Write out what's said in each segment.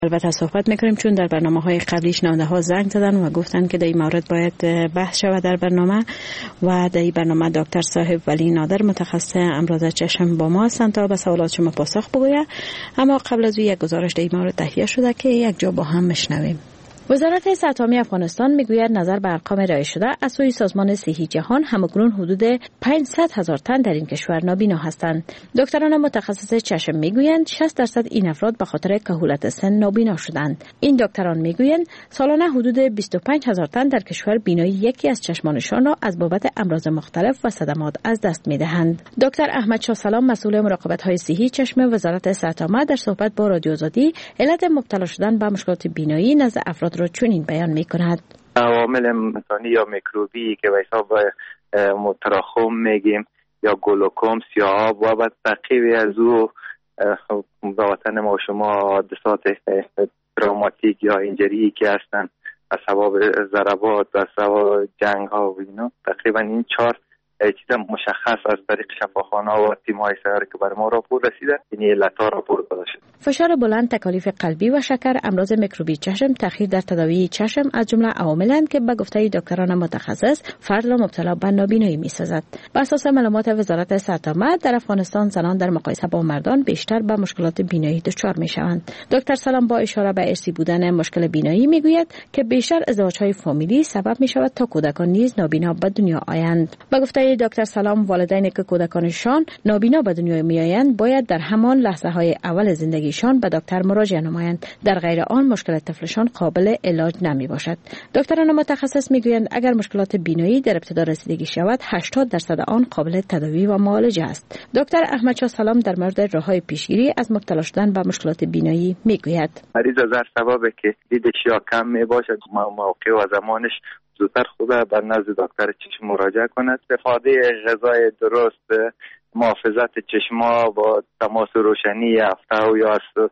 البته صحبت میکنیم چون در برنامه‌های قبلی شنونده زنگ زدن و گفتن که در این مورد باید بحث شود در برنامه و در این برنامه دکتر صاحب ولی نادر متخصص امراض چشم با ما هستند تا به سوالات شما پاسخ بگوید. اما قبل از یک گزارش در این مورد تهیه شده که یک جا با هم میشنویم. وزارت صحت عامه افغانستان میگوید نظر به ارقام ارائه شده از سوی سازمان صحی جهان همکنون حدود 500,000 تن در این کشور نابینا هستند. دکتران متخصص چشم میگویند 60% این افراد به خاطر کهولت سن نابینا شدند. این دکتران میگویند سالانه حدود 25,000 تن در کشور بینایی یکی از چشمانشان را از بابت امراض مختلف و صدمات از دست میدهند. دکتر احمد شاه سلام مسئول مراقبت های صحی چشم وزارت صحت عامه در صحبت با رادیو آزادی علت مبتلا شدن به مشکلات بینایی نزد افراد را چنین بیان می‌کند. عوامل مثانی یا میکروبی که به حساب تراخوم میگیم یا گلوکوم سیاهاب و بعد تقیبی از او به وطن ما شما حادثات تروماتیک یا اینجری که هستن از سبب ضربات و سبب جنگ ها و اینا تقریبا این 4 چیز مشخص از طریق شفاخانه و تیم‌های سیاره که بر ما راپور رسیده این علت‌ها راپور داده شد. فشار بلند، تکالیف قلبی و شکر، امراض میکروبی چشم، تأخیر در تداوی چشم از جمله عواملند که به گفته دکتران متخصص فرد را مبتلا به نابینایی می‌سازد. بر اساس معلومات وزارت صحت عامه در افغانستان زنان در مقایسه با مردان بیشتر به مشکلات بینایی دچار می‌شوند. دکتر سلام با اشاره به ارثی بودن مشکل بینایی می‌گوید که بیشتر ازدواج‌های فامیلی سبب می‌شود تا کودکان نیز نابینا به دنیا آیند. به گفته دکتر سلام والدینی که کودکانشان نابینا به دنیا میآیند باید در همان لحظه‌های اول زندگیشان به دکتر مراجعه نمایند. در غیر آن مشکل طفلشان قابل علاج نمی باشد. دکتران متخصص میگویند اگر مشکلات بینایی در ابتدا رسیدگی شود 80% آن قابل تداوی و معالجه است. دکتر احمد شاه سلام در مورد راه‌های پیشگیری از مبتلا شدن به مشکلات بینایی میگوید. مریض از هر سببی که دیدش یا کم می باشد موقع و زمانش زودتر خود به نزد دکتر چشم مراجعه کند. استفاده غذای درست، محافظت چشما با تماس روشنی هفته یا از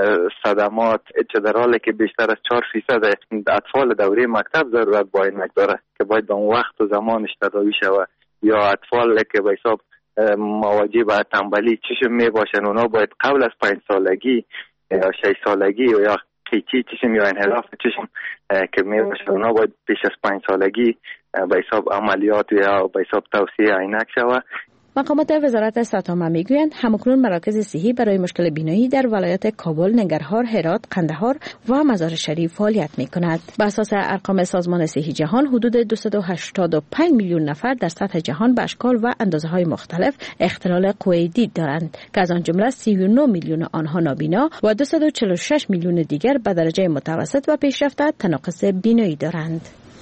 صدمات چه در حالی که بیشتر از 4% اطفال دوره مکتب ضرورت با این داره که باید به اون وقت و زمانش تداوی شود یا اطفال که به حساب مواجه به تنبلی چشم می باشن اونا باید قبل از 5 سالگی یا 6 سالگی یا قیچی چشم یا انحراف چشم که می باشن اونا باید پیش از 5 سالگی به حساب عملیات یا به حساب توسیه عینک شود. مقامات وزارت صحت عامه میگویند همکنون مراکز صحی برای مشکل بینایی در ولایت کابل، ننگرهار، هرات، قندهار و مزار شریف فعالیت میکند. بر اساس ارقام سازمان صحی جهان حدود 285 میلیون نفر در سطح جهان به اشکال و اندازه‌های مختلف اختلال قوه دید دارند که از آن جمله 39 میلیون آنها نابینا و 246 میلیون دیگر به درجه متوسط و پیشرفته تناقض بینایی دارند.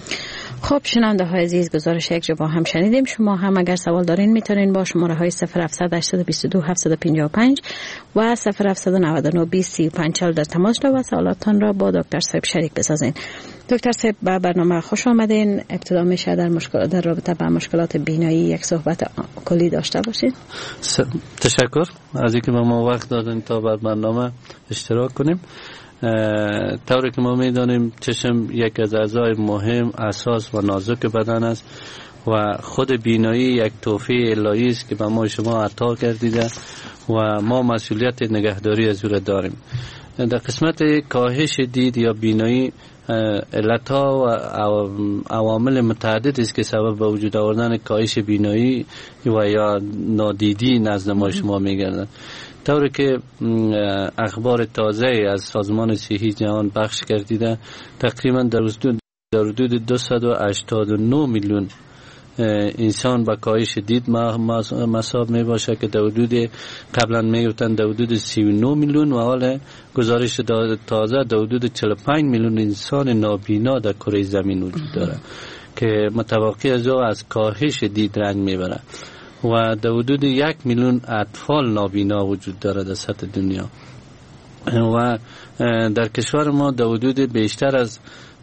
خب شنونده های عزیز گزارش یک جا با هم شنیدیم. شما هم اگر سوال دارین میتونین با شماره های 0700 822 755 و 0799 20 35 40 در تماس شد و سوالاتتان را با دکتر صاحب شریک بسازین. دکتر صاحب به برنامه خوش آمدین. ابتدا میشه در رابطه با مشکلات بینایی یک صحبت کلی داشته باشین. تشکر از اینکه ما وقت دادین تا بر برنامه اشتراک کنیم. طوری که ما میدانیم چشم یک از اعضای مهم، اساس و نازک بدن است و خود بینایی یک تحفه الهی است که به ما شما عطا کردیده و ما مسئولیت نگهداری از او را داریم. در قسمت کاهش دید یا بینایی علتها و عوامل متعدد است که سبب به وجود آوردن کاهش بینایی و یا نادیدی نزد ما شما میگردند. طوری که اخبار تازه از سازمان صحی جهان پخش کردیده تقریبا در حدود 289 میلیون انسان با کاهش دید مصاب می باشه که در حدود قبلا می گفتن در حدود 39 میلیون و حال گزارش تازه در حدود 45 میلیون انسان نابینا در کره زمین وجود داره که متوقع از کاهش دید رنج میبره و در حدود 1 میلیون اطفال نابینا وجود داره در سطح دنیا و در کشور ما در حدود بیشتر از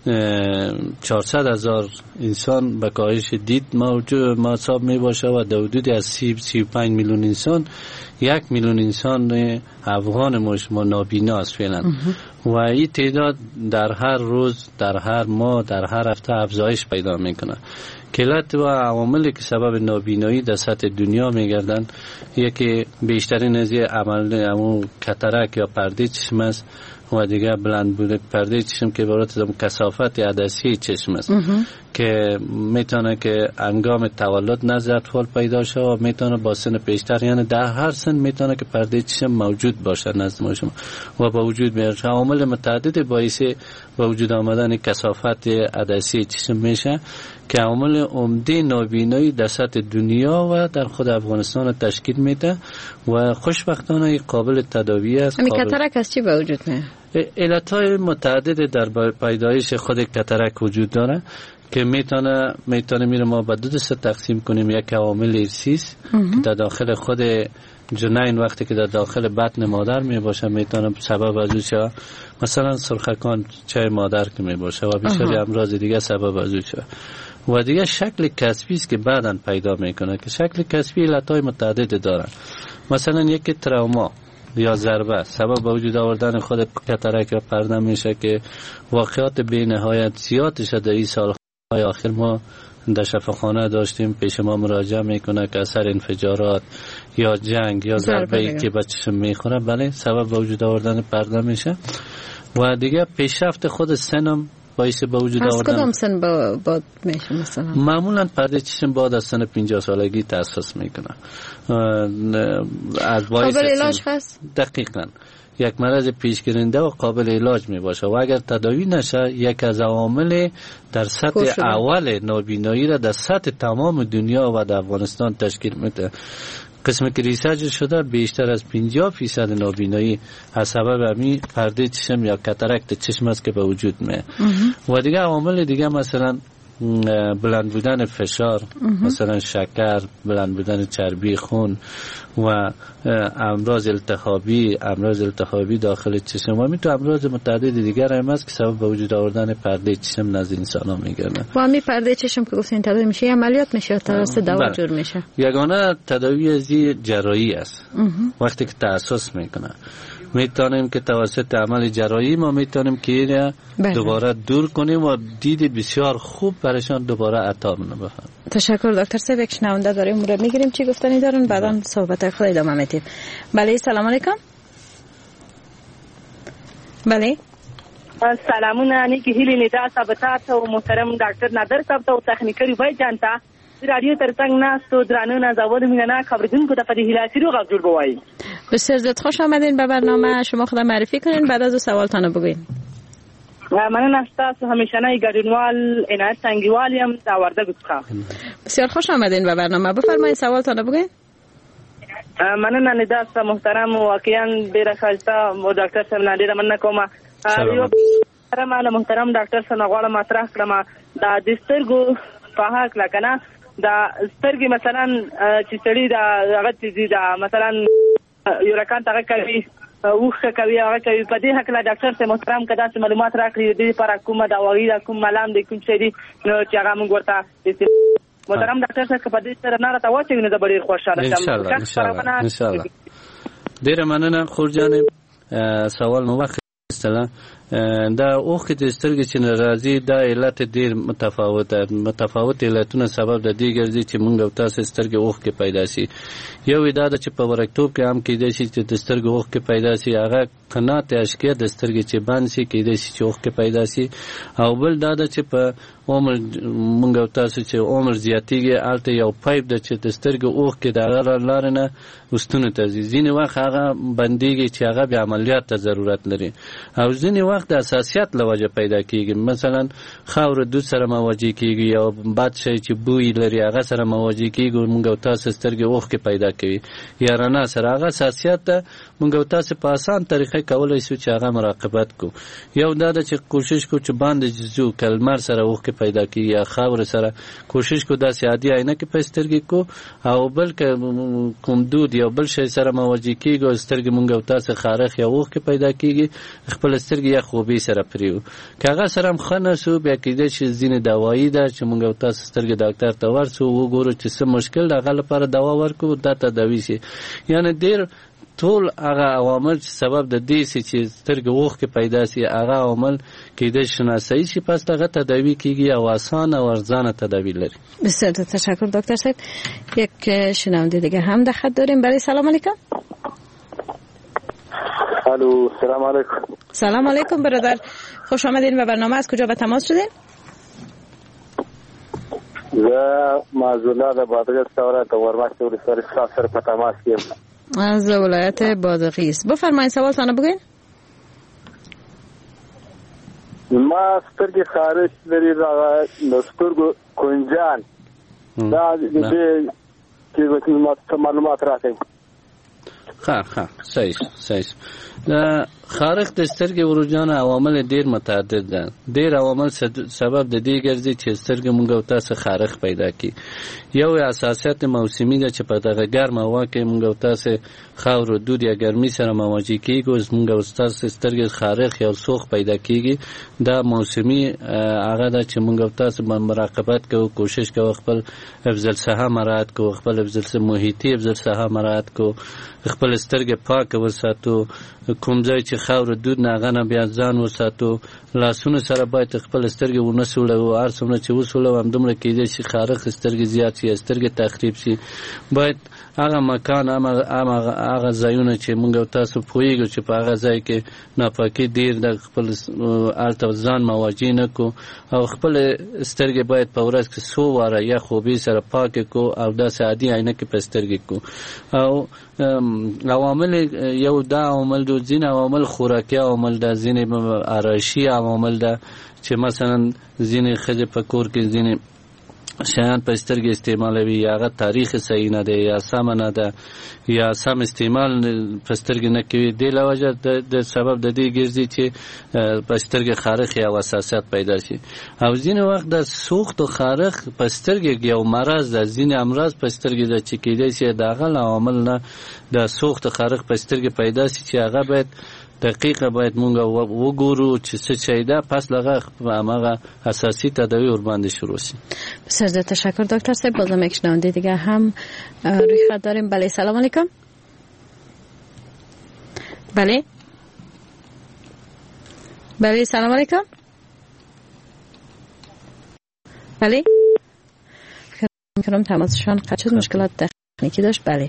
400,000 انسان به کاهش دید مصاب می باشه و در حدود از 35 میلیون انسان 1 میلیون انسان افغان ما نابینا است فعلا و این تعداد در هر روز، در هر ماه، در هر هفته افزایش پیدا میکنه. کلت و عواملی که سبب نابینایی در سطح دنیا میگردن یکی بیشترین از عمل کاتاراک یا پرده چشم است و دیگه بلند بوده پرده چشم که عبارت از کثافت عدسی چشم است که میتونه که هنگام تولد نزد اطفال پیدا شه و میتونه با سن پیشتر، یعنی در هر سن میتونه که پرده چشم موجود باشه نزد ما شما و با وجود میاد. عوامل متعدد باعث با وجود آمدن کثافت عدسی چشم میشه که عوامل عمده نابینایی در سطح دنیا و در خود افغانستان تشکیل میده و خوشبختانه قابل تداوی است. همین کاتاراک از چی به وجود میاد؟ علتهای متعدد در پیدایش خود کاتاراک وجود داره که میتونه میره ما به دو دسته تقسیم کنیم. یک عوامل ارثی است که در داخل خود جنین وقتی که در داخل بطن مادر می باشه میتونه سبب از اون مثلا سرخکان چای مادر که می باشه و بسیاری امراض دیگه سبب از اون و دیگه شکل کسبی است که بعداً پیدا میکنه که شکل کسبی علتهای متعدد داره. مثلا یک تروما یا ضربه سبب به وجود آوردن خود کاتاراک پرده میشه که واقعات بی نهایت زیاد شده. این سالهای آخر ما در شفاخانه داشتیم پیش ما مراجعه میکنه که اثر انفجارات یا جنگ یا ضربه‌ای که به چشم میخوره بله سبب به وجود آوردن پرده میشه. و دیگه پیشرفت خود سنم باعث به وجود آوردن. از کدام سن بعد میشه مثلا؟ معمولا پرده چشم بعد از سن 50 سالگی تأسیس میکنه. از باعث قابل علاج هست؟ دقیقاً یک مرض پیشگیرنده و قابل علاج می باشه و اگر تداوی نشه یک از عوامل در سطح اول نابینایی را در سطح تمام دنیا و در افغانستان تشکیل میده. قسمی که ریسرچ شده بیشتر از 50% نابینایی از سبب همین پرده چشم یا کاتاراک چشم است که به وجود میاد. و دیگه عوامل دیگه مثلا بلند بودن فشار، مثلا شکر، بلند بودن چربی خون و امراض التهابی داخل چشم و میتونه امراض متعدد دیگر هم هست که سبب به وجود آوردن پرده چشم نزد انسان ها میگردن. و همین پرده چشم که گفتین تداوی میشه یا عملیات میشه یا توسط دوا جور میشه؟ یگانه تداوی ازی جراحی است. وقتی که تأسیس میکنه میتونیم که توسط عمل جراحی ما میتونیم که دوباره دور کنیم و دید بسیار خوب برشان دوباره عطا بفرماییم. تشکر دکتر صاحب. یک شنونده داریم اون رو میگیریم چی گفتنی دارن بعدا صحبت خود ادامه میدیم. بله سلام علیکم. بله سلامونه نیکی هیلی ندا ثابتات و محترم دکتر نادر صاحب ته تخنیکري وای جانتا رادیو ترڅنګ ناستو درانه نازول مینه خبردونکو ته په دې هلاسي رو غږ جوړ بوای. بسیار زیاد خوش آمدین به برنامه. شما خود معرفی کنین بعد از سوالتان بگوین. من ناستا همیشنه ګډونوال عنایت څنګهوال یم دا وردګ څخه. بسیار خوش آمدین به برنامه. بفرمایید سوالتان بگوین. مننه ندا محترم واقعا ډیره ښایسته او ډاکټر صاحب نه ډیره مننه کوم. یو محترم ډاکټر صاحب غواړم مطرح کړم دا د سترګو په حق لکنه دا سترګې مثلا چې سړی دا هغه چې دا مثلا یو رکان ته کوي وخه کوي هغه کوي په دې حق لا ډاکټر صاحب محترم کدا چې معلومات راکړي دې پر کومه دا وایي کوم ملام دې کوم څه دي نو چې هغه موږ ورته محترم ډاکټر صاحب په دې سره نه راته واچوي نو دا ډېر خوشاله شم ان شاء الله. ډېر مننه خور جانب سوال مو وخت استلا دا اوخ کې د سترګې چې ناراضي دا علت ډېر متفاوت علتونه سبب د دې ګرځي چې موږ او تاسو سترګې اوخ کې پیدا شي. یو دا چې په ورکتوب کې هم کېدای شي چې د سترګې اوخ کې پیدا شي هغه قنات اشکیه د سترګې چې بند شي کېدای شي چې اوخ کې پیدا شي او بل دا چې په عمر موږ او تاسو چې عمر زیاتیږي الته یو پایپ د چې د سترګې اوخ کې د هغه لار نه وستونه ته ځینې وخت هغه بنديږي چې هغه به عملیات ته ضرورت لري او ځینې وخت د اساسیت لوجه پیدا کیږي. مثلا خاور دود سره مواجه کیږي یا بد شي چې بوی لري هغه سره مواجه کیږي موږ او تاسو سترګې اوخ کې پیدا کوي یا رڼا سره هغه اساسیت موږ او تاسو په اسان طریقې کولای شو چې هغه مراقبت کو. یو دا چې کوشش کو چې باندې جزو کلمر سره اوخ کې پیدا کیږي یا خاور سره کوشش کو داسې عادي عینه کې په سترګې کو او بلکې کوم دود یا بل شي سره مواجه کیږي سترګې موږ او تاسو خارخ یا اوخ کې پیدا کیږي خپل سترګې یا خوبي سره پریو کاغه سره مخنه سو بیا کېدای شي ځینې دوايي ده چې موږ او تاسو سترګې ډاکټر ته ورسو وګورو چې څه مشکل ده هغه لپاره دوا ورکو دا تداوی شي. یعنی ډېر ټول هغه عوامل چې سبب د دې چې سترګې اوخ کې پیدا شي هغه عوامل کېدای شي شناسایی شي پس هغه تداوی کیږي او آسان او ارزانه تداوی لري. بسیار تشکر دکتر صاحب. یک شنونده دیگه هم در خط داریم. برای سلام علیکم. الو سلام علیکم. سلام علیکم برادر، خوش آمدین به برنامه. از کجا به تماس شدین؟ معذولا د بادغیس ولایت ورماشت ولسوالی سره په تماس یم. از ولایت بادغیس. بفرمایید سوالتان بگوین. ما سترګې خارش لري دا سترګو کنجان دا دې کې معلومات راکړئ. ښه صحیح. د خارق د سترګې ورجان عوامل ډیر متعدد دي. ډیر عوامل سبب د دې ګرځي چې سترګې مونږ او تاسو خارق پیدا کی. یو اساسیت موسمی ده چې په دغه ګرم هوا کې مونږ او تاسو خاور دود یا ګرمي سره مواجه کیږو، مونږ او تاسو سترګې خارق یا سوخ پیدا کیږي. دا موسمی هغه ده چې مونږ او تاسو باندې مراقبت کوو، کوشش کوو خپل حفظ الصحه مراعات کوو، خپل حفظ محیطي حفظ الصحه مراعات کوو، خپل سترګې پاک وساتو، کوم ځای چې خاور دود نه غنه بیا ځان وساتو، لاسونو سره باید خپل سترګې ونسولو، هر څومره چې وسولو هم دومره کېدای شي خارق سترګې زیات شي، سترګې تخریب شي. باید هغه مکان هغه ځایونه چې مونږ او تاسو پوهیږو چې په هغه ځای کې ناپاکي ډیر د خپل هلته ځان مواجه نه کو، او خپل سترګې باید په ورځ کې څو واره یا خوبې سره پاکې کو او داسې عادي عینکې په سترګې کو. او عوامل یو دا عوامل دو، ځینې عوامل خوراکي عوامل ده، ځینې آرایشي عوامل ده چې مثلا ځینې ښځې په کور کې ځینې شیان په سترګې استعمالوي، یا هغه تاریخ صحیح نه دی یا سم نه ده یا سم استعمال په سترګې نه کوي. دې له وجه د سبب د دې ګرځي چې په سترګې خارق یا حساسیت پیدا شي. او ځینې وخت د سوخت او خارق په سترګې یو مرض ده، ځینې امراض په سترګې د چې کېدای شي د هغه عوامل نه د سوخت او خارق په سترګې پیدا شي چې هغه باید دقیقه باید مونږ وګورو چې څه شي ده، پس لغه هغه اساسي تداوی ور باندې شروع شي. بسیار تشکر دکتر صاحب. بازم یک شنونده دیگه هم روی خط داریم. بله سلام علیکم. بله سلام علیکم. بله میکنم تماسشان قطع شد، مشکلات تکنیکی داشت. بله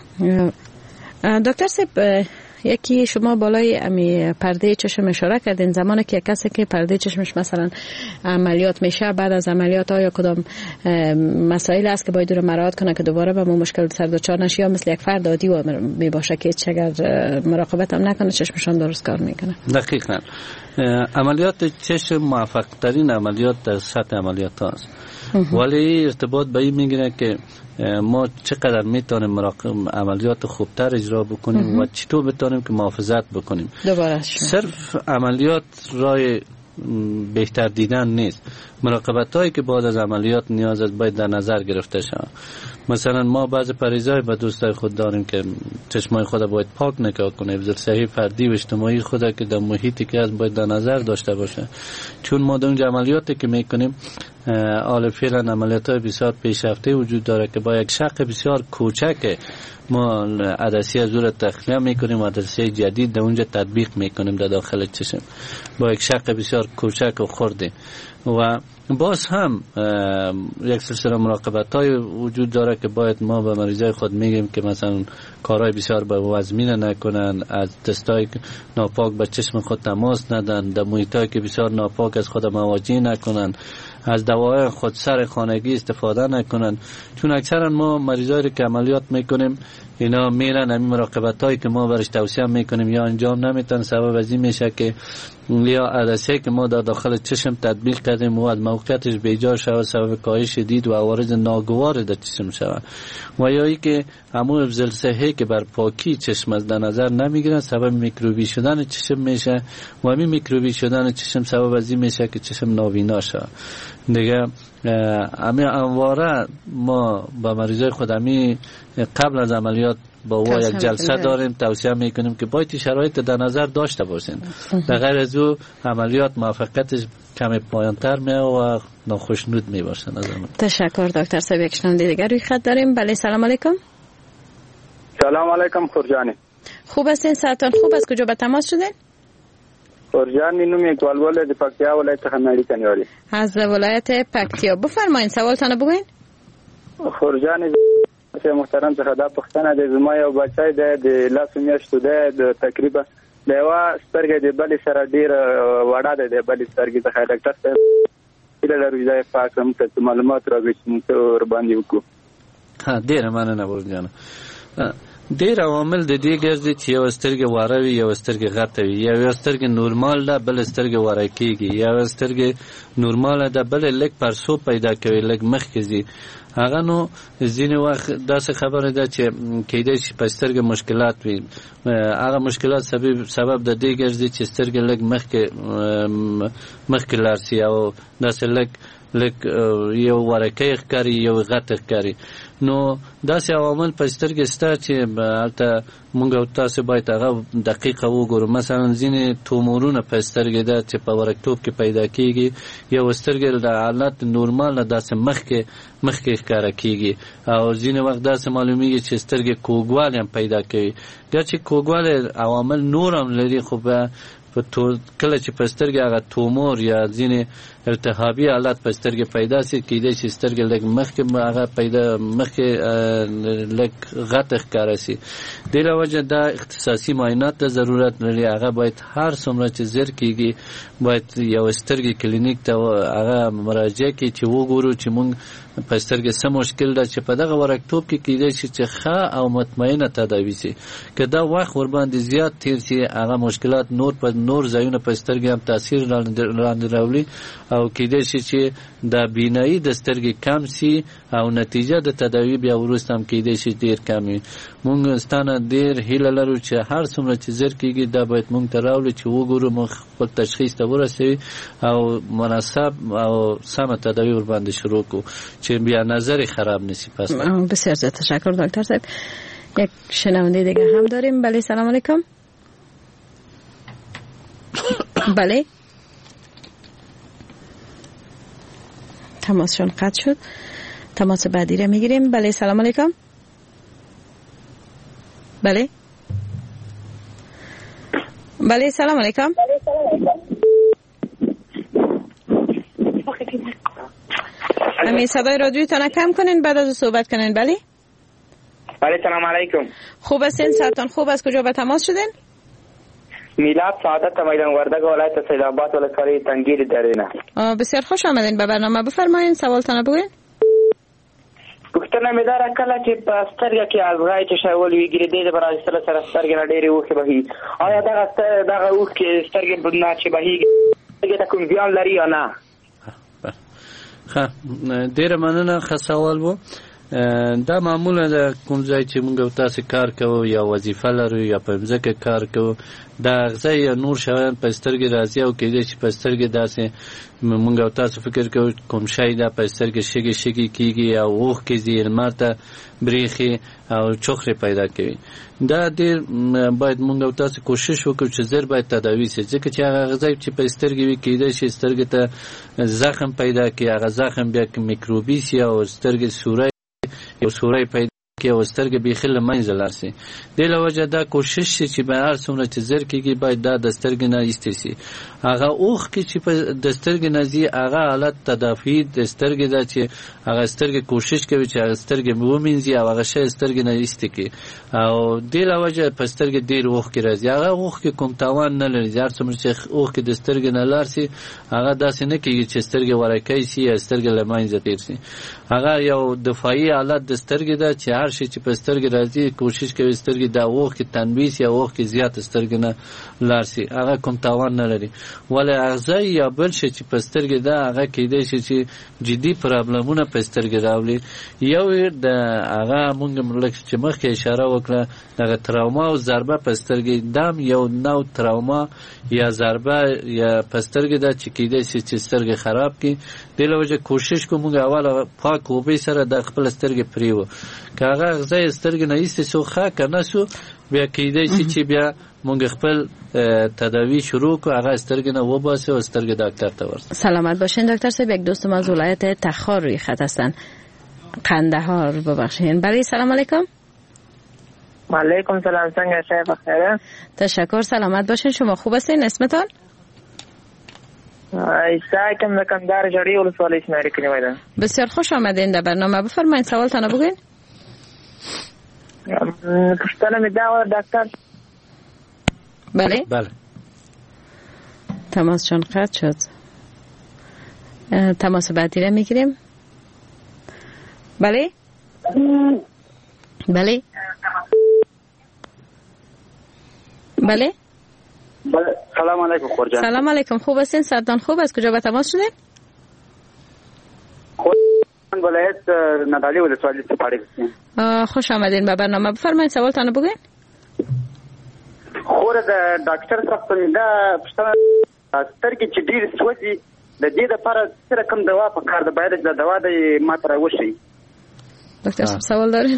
دکتر صاحب، یکی شما بالای امی پرده چشم اشاره کردین. زمانی که کسی که پرده چشمش مثلا عملیات میشه، بعد از عملیات آیا کدام مسائل است که باید رو مراعات کنه که دوباره به مشکل سر دچار نشه، یا مثل یک فرد عادی می باشه که اگر مراقبت هم نکنه چشمشان درست کار میکنه؟ دقیقاً عملیات چشم موفق ترین عملیات در سطح عملیات هاست، ولی ارتباط به این میگیره که ما چقدر میتونیم عملیات خوبتر اجرا بکنیم و چطور بتونیم که محافظت بکنیم. صرف عملیات رای بهتر دیدن نیست، مراقبت هایی که بعد از عملیات نیاز است باید در نظر گرفته شود. مثلا ما بعض پریزای به دوستای خود داریم که چشمای خود باید پاک نگاه کنه، حفظ صحی فردی و اجتماعی خود که در محیطی که از باید در نظر داشته باشه. چون ما در اونجا عملیاتی که میکنیم حال فعلا عملیات های بسیار پیشرفته وجود داره که با یک شق بسیار کوچک ما عدسی از دور تخلیه میکنیم و عدسی جدید در اونجا تطبیق میکنیم در داخل چشم با یک شق بسیار کوچک و خرده. و باز هم یک سلسله مراقبت های وجود داره که باید ما به مریضای خود میگیم که مثلا کارهای بسیار به وزمینه نکنن، از دستای ناپاک به چشم خود تماس ندن، در محیطایی که بسیار ناپاک از خود مواجه نکنن، از دوای خود سر خانگی استفاده نکنن. چون اکثرا ما مریضایی که عملیات میکنیم اینا میرن همین مراقبت هایی که ما برش توصیه میکنیم یا انجام نمیتن، سبب از این میشه که یا عدسه که ما در داخل چشم تطبیق کردیم و از موقعیتش بیجار شود، سبب کاهش دید و عوارض ناگوار در چشم شود. و یا ای که همون حفظ صحی که بر پاکی چشم از در نظر نمیگیرن، سبب میکروبی شدن چشم میشه و همین میکروبی شدن چشم سبب از این میشه که چشم نابینا شود. دیگه همین انواره ما با مریضای خود همین قبل از عملیات با او یک جلسه داریم، توصیه میکنیم که باید شرایط در نظر داشته باشین. در غیر از او عملیات موفقیتش کمی پایانتر میه و ناخوشنود میباشن. تشکر دکتر صاحب. یک شنونده دیگر روی خط داریم. بله سلام علیکم. سلام علیکم خورجانی. خوب هستین؟ ساعتان خوب است؟ کجا به تماس شدین؟ خورجانی نوم اقبال د پکتیا ولایت خمناری کنیاری. از ولایت پکتیا. بفرمایید سوالتان بگوین. خورجانی محترم څخه دا پښتنه د زما یو بچی د لاس میاشتو د تقریبا د یو سترګې د بلې سره ډیر وړه ده، د بلې سترګې څخه ډاکټر صاحب کله لري ځای پاکم ته معلومات راغی چې موږ ور باندې وکړو. ها ډیر مننه ورجانه. ډیر عوامل د دې ګرځي چې یو سترګې واره وي، یو سترګې غټه وي، یو سترګې نورمال ده بل سترګې واره کیږي، یو سترګې نورمال ده بل لږ پرسو پیدا کوي، لږ مخکې ځي. هغه نو ځینې وخت داسې خبره ده چې کېدای شي په سترګې مشکلات وي. هغه مشکلات سبب د دې ګرځي چې سترګې لږ مخکې لاړ شي او داسې لږ یو ورکه ښکاري یو غټه ښکاري. نو داسې عوامل په سترګې شته چې هلته موږ او تاسو باید هغه دقیقه وګورو. مثلا ځینې تومورونه په سترګې ده چې په ورکتوب کې پیدا کیږي، یو سترګې د حالت نورمال نه داسې مخکې ښکاره کیږي، او ځینې وخت داسې معلومیږي چې سترګې کوږوالی هم پیدا کوي. ګرچې کوږوالی عوامل نور هم لري، خو کله چې په سترګې هغه تومور یا ځینې التهابي حالت په سترګې پیدا شي، کېدای شي سترګې لږ مخکې لږ غټه ښکاره شي. دې له وجې دا اختصاصي معاینات ته ضرورت لري. هغه باید هر څومره چې زر کېږي باید یو سترګې کلینیک ته هغه مراجعه کړي چې وګورو چې موږ په سترګې څه مشکل ده، چې په دغه ورکتوب کې کېدای شي چې ښه او مطمئنه تداوي شي. که دا وخت ورباندې زیات تیر شي، هغه مشکلات نور ځایونه په سترګې هم تاثیر لاندې راولي او کېدای شي چې دا بینایی د سترګې کم شي او نتیجه د تداوی بیا وروسته هم کېدای شي ډیر کم وي. موږ ستانه ډیر هیله لرو چې هر څومره چې زر کېږي دا باید موږ ته راولي چې وګورو، موږ خپل تشخیص ته ورسوي او مناسب او سمه تداوی ورباندې شروع کړو چې بیا نظر خراب نشي. پس بسیار زیاد تشکر دکتر صاحب. یک شنونده دیگه هم داریم. بله سلام علیکم. بله تماسشون قطع شد. تماس بعدی را میگیریم. بله سلام علیکم. بله بله سلام علیکم. همین صدای رادیوتان کم کنین بعد از صحبت کنین. بله بله سلام علیکم. خوب هستین؟ صحتان خوب است؟ کجا به تماس شدین؟ میلاد سعادت میدان وردگ ولایت سیدآباد ولسوالی تنگیر درینه. بسیار خوش آمدین به برنامه. بفرمایید سوالتان بگوین. پوښتنه مې دا راکړه چې په سترګه کې الزغای چې شاول ویګری دې برای سره سترګې نه ډېرې اوښکې بهي. آیا دغه اوښکې سترګې نه چې بهیږي ته کوم زیان لري یا نه؟ ښه ډېره مننه. ښه سوال و. دا معمولا د کوم ځای چې موږ تاسو کار کوو یا وظیفه لرو یا په ځکه کار کوو، دا غذا یا نور شیان په سترګې راځي او کېدای شي په سترګې داسې موږ تاسو فکر کوو کوم شی دا په سترګې شګي کیږي او اوښکې ځي لمر ته بریښي او چوخرې پیدا کوي. دا ډېر باید موږ تاسو کوشش وکړو چې زر باید تداوي شي، ځکه چې هغه غذا چې په سترګې وي کېدای شي سترګې ته زخم پیدا کړي، هغه زخم بیا میکروبي شي او سترګې یو سوري پیدا کې او سترګې بیخي له منځه لاړ شي. دې له وجې دا کوشش شي چې به هر څومره چې زر کېږي باید دا د سترګې نه ایستې شي. هغه اوښکې چې په د سترګې نه ځي هغه حالت تدافعي د سترګې ده چې هغه سترګې کوشش کوي چې هغه سترګې ومینځي او هغه شی سترګې نه ایستې کړي او دې له وجې په سترګې ډېر اوښکې راځي. هغه اوښکې کوم تاوان نه لري. هر څومره چې اوښکې د سترګې نه لاړ شي هغه داسې نه کېږي چې سترګې ورکې شي یا سترګې له منځه تېر شي. هغه یو دفاعي حالت د سترګې ده چې هر شي چې په سترګې راځي کوشش کوي سترګې دا اوښکې تنبیس یا اوښکې زیات سترګې نه لاړ شي. هغه کوم تاوان نه لري. ولې اغذا یا بل شي چې په سترګې ده هغه کېدای شي چې جدي پرابلمونه په سترګې راولي. یو د هغه موږ لکه چې مخکې اشاره وکړه دغه تراوما او ضربه په سترګې دام یو نوع تراوما یا ضربه یا په سترګې ده چې کېدای شي چې سترګې خراب کړي. دې له وجې کوشش کوو موږ اوله پاک اوبه سره د خپل سترګې پرېوو. که هغه اغذا یې سترګې نه ایستې شو ښه که نه شو بیا کېدای شي چې بیا مونږ خپل تداوی شروع کو هغه سترګې نه وباسه و سترګې دکتر ته ورسه. سلامت باشین دکتر صاحب. یک دوستم از ولایت تخار روی خط هستن. قندهار ببخشید. بله سلام علیکم. علیکم سلام. څنګه شای بخیر؟ تشکر. سلامت باشین. شما خوب هستین؟ اسمتان؟ ایسا کم د کندهار جړی ولسوالۍ شماري کې وایي. بسیار خوش آمدین در برنامه. بفرمایید سوالتان بگوین. پوښتنه مې دا و ډاکټر بله بله. تماسشان قطع شد. تماس بعدی را میگیریم. بله بله بله. سلام علیکم خورجان. سلام علیکم، خوب هستین؟ سردان خوب است؟ کجا به تماس شده؟ من ولایت ندالی ولسوالی سپاری هستم. خوش آمدین به برنامه. بفرمایید سوالتان بگین. خور د ډاکټر صاحب دا پښتنه سترګې چې ډیر سوځي د دې لپاره څه رقم دوا په کار ده؟ باید د دوا د ماتره وشي. ډاکټر صاحب سوال دارین؟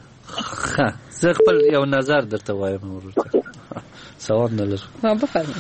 زه خپل یو نظر درته وایم ورته. سوال نه لرم. بفرمایئ.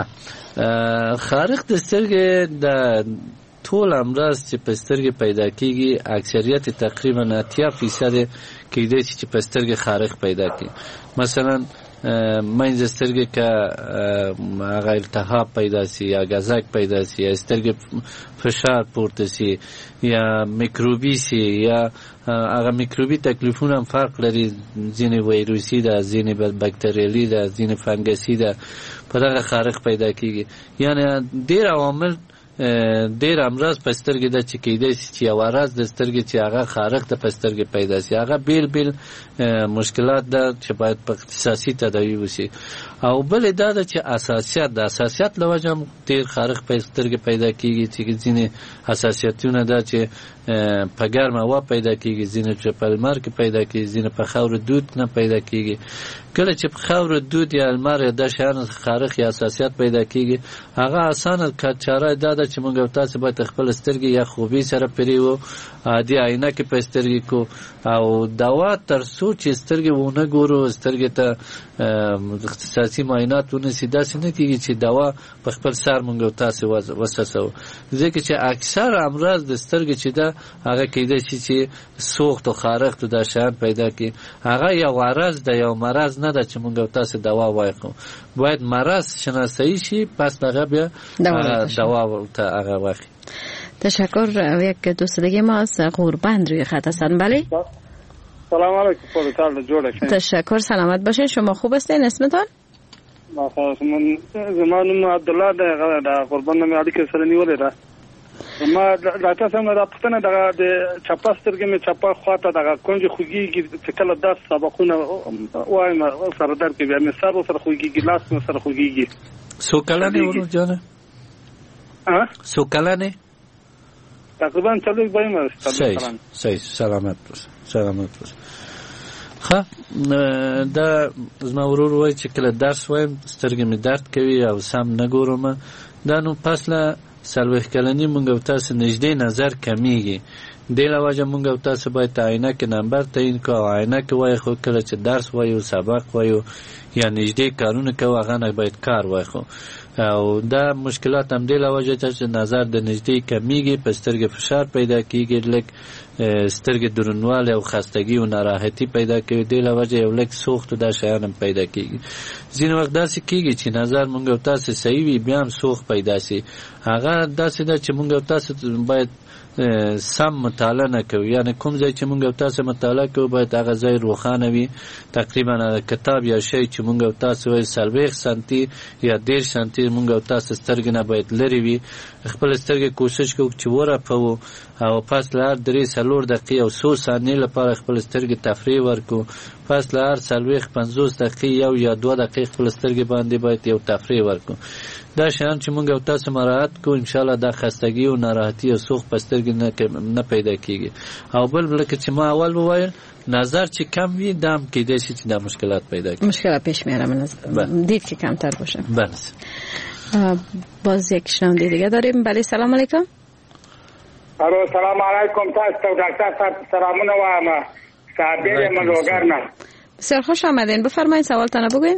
خارق د سترګې د ټول امراض چې په سترګې پیدا کیږي اکثریت تقریبا 80% کېدای شي چې په سترګې خارق پیدا کړي. مثلا منځ سترګې که هغه التهاب پیدا سي یا غزک پیدا سي یا سترګې فشار پورته سي یا میکروبي سي یا هغه میکروبي تکلیفونه هم فرق لري، ځینې ویروسي ده، ځینې بکتریالي ده، ځینې فنګسي ده، په دغه خارق پیدا کیږي. یعنی ډېر عوامل ډېر امراض په سترګې ده چې کېدای شي چې یو عرض د سترګې چې هغه خارق ته په سترګې پیدا شي. هغه بیل بیل مشکلات ده چې باید په اختصاصي تداوی وشي. او بل دا ده چې اساسیت د اساسیت له وجه هم ډېر خارق په سترګې پیدا کېږي چې ځینې اساسیتونه ده چې په ګرمه هوا پیدا کېږي، ځینې چې په لمر کې پیدا کېږي، ځینې په خاورو دود نه پیدا کېږي. کله چې په خاورو دود یا لمر یا د شیانو خارق یا اساسیت پیدا کېږي، هغه اسانه چاره دا ده چې موږ او تاسو باید خپل سترګې یا خوبي سره پریو، عادي عینکې په سترګې کو او دوا تر څو چې سترګې ونه ګورو، سترګې ته اختصاصي معاینات ونشي، داسې نه کېږي چې دوا په خپل سر موږ او تاسو وسوسو. ځکه چې اکثر امراض د سترګې چې ده هغه کېدای شي چې سوخت او خارق د شیان پیدا کړي. هغه یو عرض ده، یو مرض نه ده چې موږ او تاسو دوا وایو. باید مرض شناسایی شي، پس هغه بیا دوا ته هغه واخلي. تشکر. یک دوست دیگه ما از قوربند روی خط هستن. بله سلام علیکم. خودتان جوړه شئ. تشکر. سلامت باشین. شما خوب هستین؟ اسمتان؟ من زمان عبدالله د قوربند مې اړیکه سره نیولې ده. ما ډاکټر صاحب نه راپوښتنه د چپه سترګې مې چپه خواته دغه کونج خوږیږي چې کله درس سبقونه وایم سره درد کې بیا مې سر سره خوږیږي، لاس مې سره خوږیږي. څو کلنې ورور جانه؟ څو کلنې؟ تقریبا 40 بایم. صحیح. سلامت باشه. سلامت باشه. ښه دا زما ورور وایي چې کله درس وایم سترګې مې درد کوي او سم نه ګورم. دا نو پس له 40 کلنۍ مونږ او تاسو نږدې نظر کمیږي. دې له وجه مونږ او تاسو باید عینکې نمبر تعیین کړو او عینکې وایو. خو کله چې درس وایو، سبق وایو یا نږدې کارونه کوو، هغه نه باید کار وایو. او دا مشکلات هم دې له وجه چې نظر د نږدې کمیږي، په سترګې فشار پیدا کیږي، لږ سترګې درنوالی او خستګي او ناراحتي پیدا کوي. دې له وجه یو لږ سوخت دا شیان هم پیدا کیږي. ځینې وخت داسې کیږي چې نظر مونږ او تاسو صحیح وي، بیا هم سوخت پیدا شي. هغه داسې ده چې مونږ او تاسو باید سم مطالعه نه کوي. یعنی کوم ځای چې مونږ او تاسو مطالعه کوو باید هغه ځای روښانه وي. تقریبا کتاب یا شی چې مونږ او تاسو وایي 40 سانتي یا 10 سانتي مونږ او تاسو سترګې نه باید لري وي. خپل سترګې کوشش کوو چې ورپو او پس له هر 3-4 دقیقې او 100 ثانیې لپاره خپل سترګې تفریح ورکو. پس له هر 40-50 دقیقې یو یا 2 دقیقې خپل سترګې باندې باید یو تفریح ورکو. دا شیان چې مونږ او تاسو مراعات کوو، ان شاء الله دا خستګي او ناراحتي او سوخت په سترګې نه پیدا کیږي. او بل لکه چې ما اول وویل، نظر چې کم وي دام کېدای شي چې دا مشکلات پیدا کړي. مشکلات پیش میاره. من دید که کمتر باشه. بس باز یک شنونده دیگه داریم. بله سلام علیکم. سلام علیکم. تاسو ډاکټر صاحب سلامونه وایم. صاحب من لوګرنه. بسیار خوش آمدین. بفرمایید سوالتان بگوین.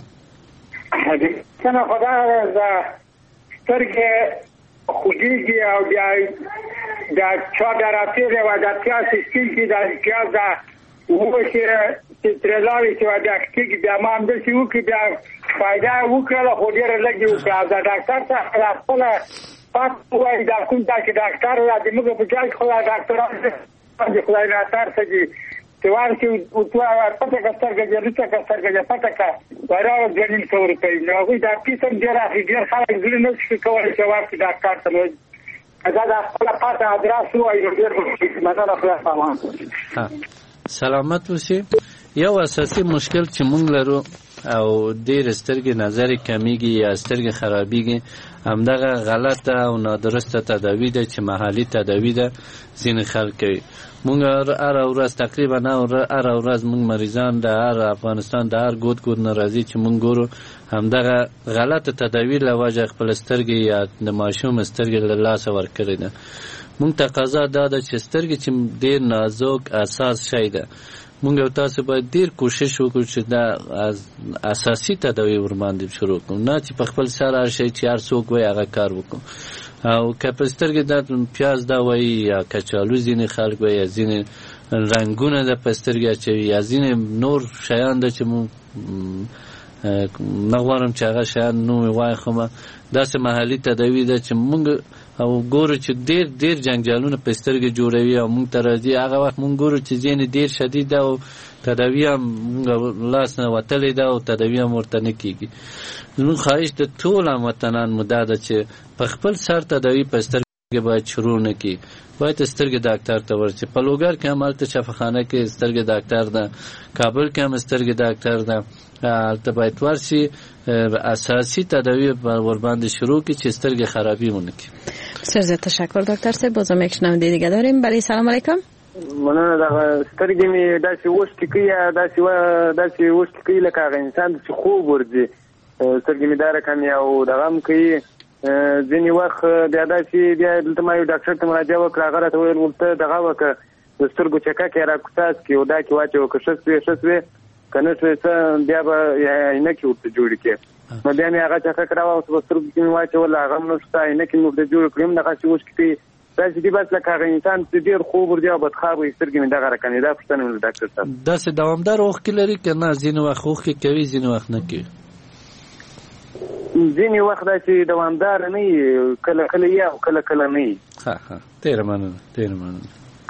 څنګه خدای ز سترګې خوږیږي او بیا د چا دراتې و د پیاز سپین کې د پیاز وو چې ترلاوي چې د اخیږي بیا ما هم د شي وکي بیا فائدہ وکړه. خو ډېر لګي وکړه. دا ډاکټر ته خپل پات وایي دا کوم دا چې ډاکټر را دې موږ په ځای خو ډاکټر خدای نه تر څه سوار کې او تو پته کستر کې لته کستر کې پته کا ورا ځنین کور کوي نو هغه دا کیسه ډیر اخیری خلک ګل نه شي کولای چې واکې ډاکټر ته وایي دا خپل پاته ادرس وایي ډیر مثلا خلاص سلامت اوسئ. یو اساسي مشکل چې مونږ لرو او ډېر سترګې نظر کمیږي یا سترګې خرابېږي همدغه غلطه او نادرسته تداوی ده چې محلي تداوی ده ځینې خلک کوي. مونږ هر ورځ تقریبا هر ورځ مونږ مریضان د هر افغانستان د هر ګوټ نه راځي چې مونږ ګورو همدغه غلطه تداوی له وجه خپل سترګې یا د ماشوم سترګې له لاسه ورکړې ده. مونږ تقاضا دا ده چې سترګې چې ډېر نازک اساس شی ده مونږ او تاسو باید ډیر کوشش وکړو چې دا اساسي تداوی ورباندې شروع کړو، نه چې په خپل سر هر شی چې هر څوک وایي هغه کار وکړو. او که په سترګې دا پیاز دا وایي یا کچالو ځینې خلک وایي یا ځینې رنګونه د په سترګې اچوي یا ځینې نور شیان ده چې مونږ نه غواړم چې هغه شیان نوم یې وایخمه. داسې محلي تداوی ده چې مونږ او ګورو چې ډیر جنجالونه په سترګې جوړوي او مونږ ته راځي. هغه وخت مونږ ګورو چې ځینې ډیر شدید ده او تداوی هم مونږ لاس نه وتلی ده او تداوی هم ورته نه کېږي. زموږ خواهش د ټول هموطنان مو دا ده چې په خپل سر تداوی په سترګې باید شروع نه کړي، باید سترګې ډاکټر ته ورشي. په لوګر کې هم هلته شفاخانه کې سترګې ډاکټر ده، کابل کې هم سترګې ډاکټر ده، هلته باید ورشي اساسي تداوی ورباندې شروع کړي چې سترګې خرابی ونه کړي. بسیار زیاد تشکر دکتر صاحب. بازم یک شنونده دیگه داریم. بله سلام علیکم. مننه. دغه سترګې مې داسې اوښکې کوي داسې اوښکې کوي لکه هغه انسان چې خوب ورځي سترګې مې دا رقم او دغه هم کوي. ځینې وخت بیا داسې بیا دلته ما یو ډاکټر ته مراجعه وکړه، هغه راته ویل ورته دغه وکړه د سترګو چکک یې راکوڅاس کړي او دا کې واچوه که ښه سوې که نه سوې څه بیا به عینکې ورته جوړې کړې. نو بیا مې هغه چکک راواوسه په سترګو کې مې واچول، هغه هم نشته، عینکې مې ورته جوړې کړې. هم دغسې اوښکې کوي داسې دي بس لکه هغه انسان چې ډېر خوب ورځي او بدخواب وي سترګې مې دغه رقم دا پوښتنه مې ډاکټر صاحب. داسې دوامدار اوښکې لري که نه ځینې وخت اوښکې کوي ځینې وخت نه کوي؟ ځینې وخت داسې دوامدار نه وي، کله کله یې او کله کله نه وي. ښه ډېره مننه.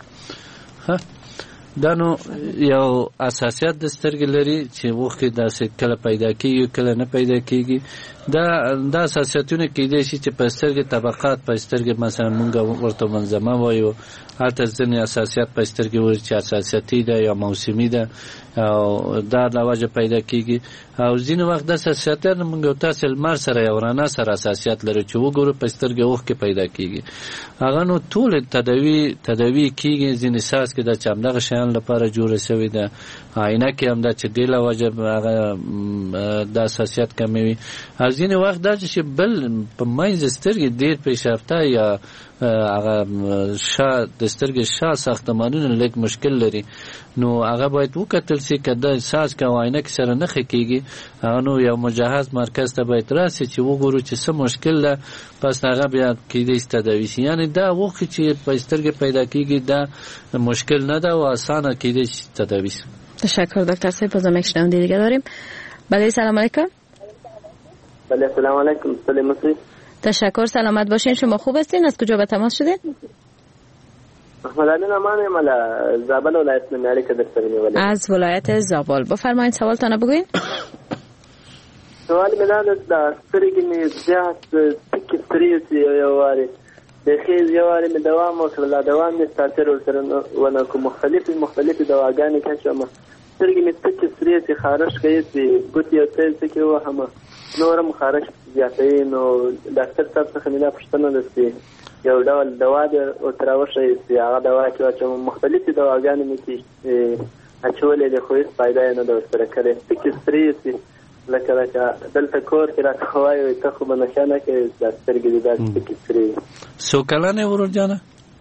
دا نو یو اساسیت د سترګې لري چې اوښکې داسې کله پیدا کېږي کله نه پیدا کېږي. دا اساسیتونه کېدای شي چې په سترګې طبقات په سترګې مثلا مونږ ورته منظمه وایو، هلته ځینې اساسیت په سترګې وایي چې اساسیتي ده یا موسمي ده او دا له وجه پیدا کېږي. او ځینې وخت داسې اساسیتونه مونږ او تاسې لمر سره یا رڼا سره اساسیت لري چې وګورو په سترګې اوښکې پیدا کېږي. هغه نو ټول تداوی کېږي. ځینې څاڅکي ده چې همدغه شیان لپاره جوړه شوې ده، عینکې هم ده چې دې له وجه هغه د اساسیت کموي. او ځینې وخت دا چې بل په منځ سترګې ډېر پیشرفته یا هغه د سترګې شا ساختمانونه لږ مشکل لري، نو هغه باید وکتل شي که د څاڅکي او عینکې سره نه ښه کېږي. هغه نو یو مجهز مرکز ته باید راسي چې وګورو چې څه مشکل ده، پس هغه بیا کېدای شي تداوي شي. یعنې دا اوښکې چې په سترګې پیدا کېږي دا مشکل نه ده او اسانه کېدای شي تداوي شي. تشکر دکتر صاحب. بازم یک شنونده دیگه داریم. بله سلام علیکم. بله سلام علیکم. سلام علیکم. تشکر. سلامت باشین. شما خوب هستین؟ از کجا به تماس شدین؟ احمد علی نعمانی مال زابل ولایت نمیاری که در سرینی از ولایت زابل. بفرمایید سوالتان بگوین. سوال میدان است سریگی می زیاد تکی سریسی یواری بخیز یواری می دوام وکړه دوام می ستاتر ورسره ونه کو مختلف دواګانې کښم سریگی می تکی سریسی خارش کوي چې ګوتی او تل کې و هم نورم خارش زیاتې نو ډاکټر صاحب څخه مې دا پوښتنه ده یو ډول دوا ده او تراوشه چې هغه دوا کې چې مختلفې دواګانې مې کې اچولې د خو هیڅ فایده نه ده ورسره کړې تکې سریسي لکه دلته کور کې راته وایي ته خو به نشه نه کوې دا سترګې دې داسې تکې سرې څو کلن یې ورور جانه؟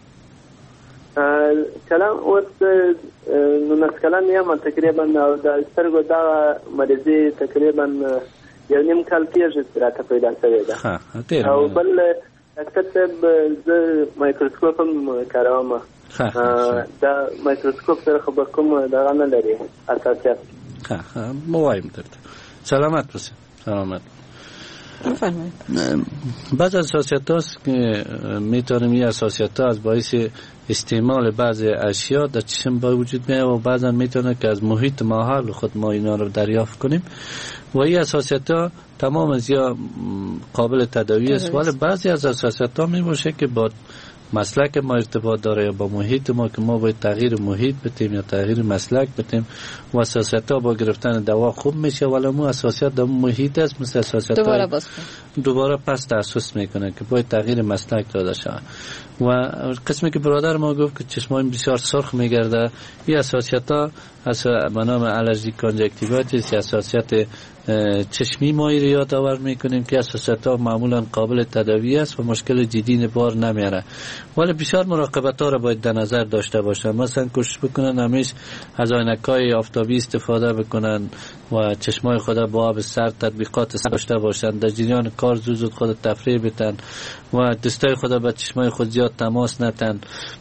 کلن اوس 19 کلن یم تقریبا او د سترګو دغه مریضي تقریبا یو نیم کال کېږي چې راته پیدا شوې ده او بل ډاکټر صاحب زه مایکروسکوپ هم کاروم دا مایکروسکوپ سره خو به کوم دغه نه لري اساسیت مو وایم درته سلامت باشه. سلامت. بعض از حساسیت هاست که میتونیم این حساسیت ها از باعث استعمال بعض اشیا در چشم با وجود میاد و بعضا میتونه که از محیط ماحول خود ما اینا رو دریافت کنیم و این حساسیت ها تمام از یا قابل تداوی است، ولی بعضی از حساسیت ها میباشه که با مسلک ما ارتباط داره یا با محیط ما که ما باید تغییر محیط بتیم یا تغییر مسلک بتیم و حساسیت ها با گرفتن دوا خوب میشه، ولی مو حساسیت در محیط است مثل حساسیت دوباره پس تاسیس میکنه که باید تغییر مسلک داده شود. و قسمی که برادر ما گفت که چشمان بسیار سرخ میگرده، این حساسیت ها از نام آلرژی کانجکتیوایتیس یا حساسیت چشمی ما رو یاد آور میکنیم که حساسیت ها معمولا قابل تداوی است و مشکل جدی بار نمیاره، ولی بسیار مراقبت ها را باید در نظر داشته باشن. مثلا کوشش بکنن همیشه از عینک‌های آفتابی استفاده بکنن و چشمای خود با آب سرد تطبیقات داشته باشن، در جریان کار زود خود تفریح بدن و دستای خود با چشمای خود زیاد تماس نتن.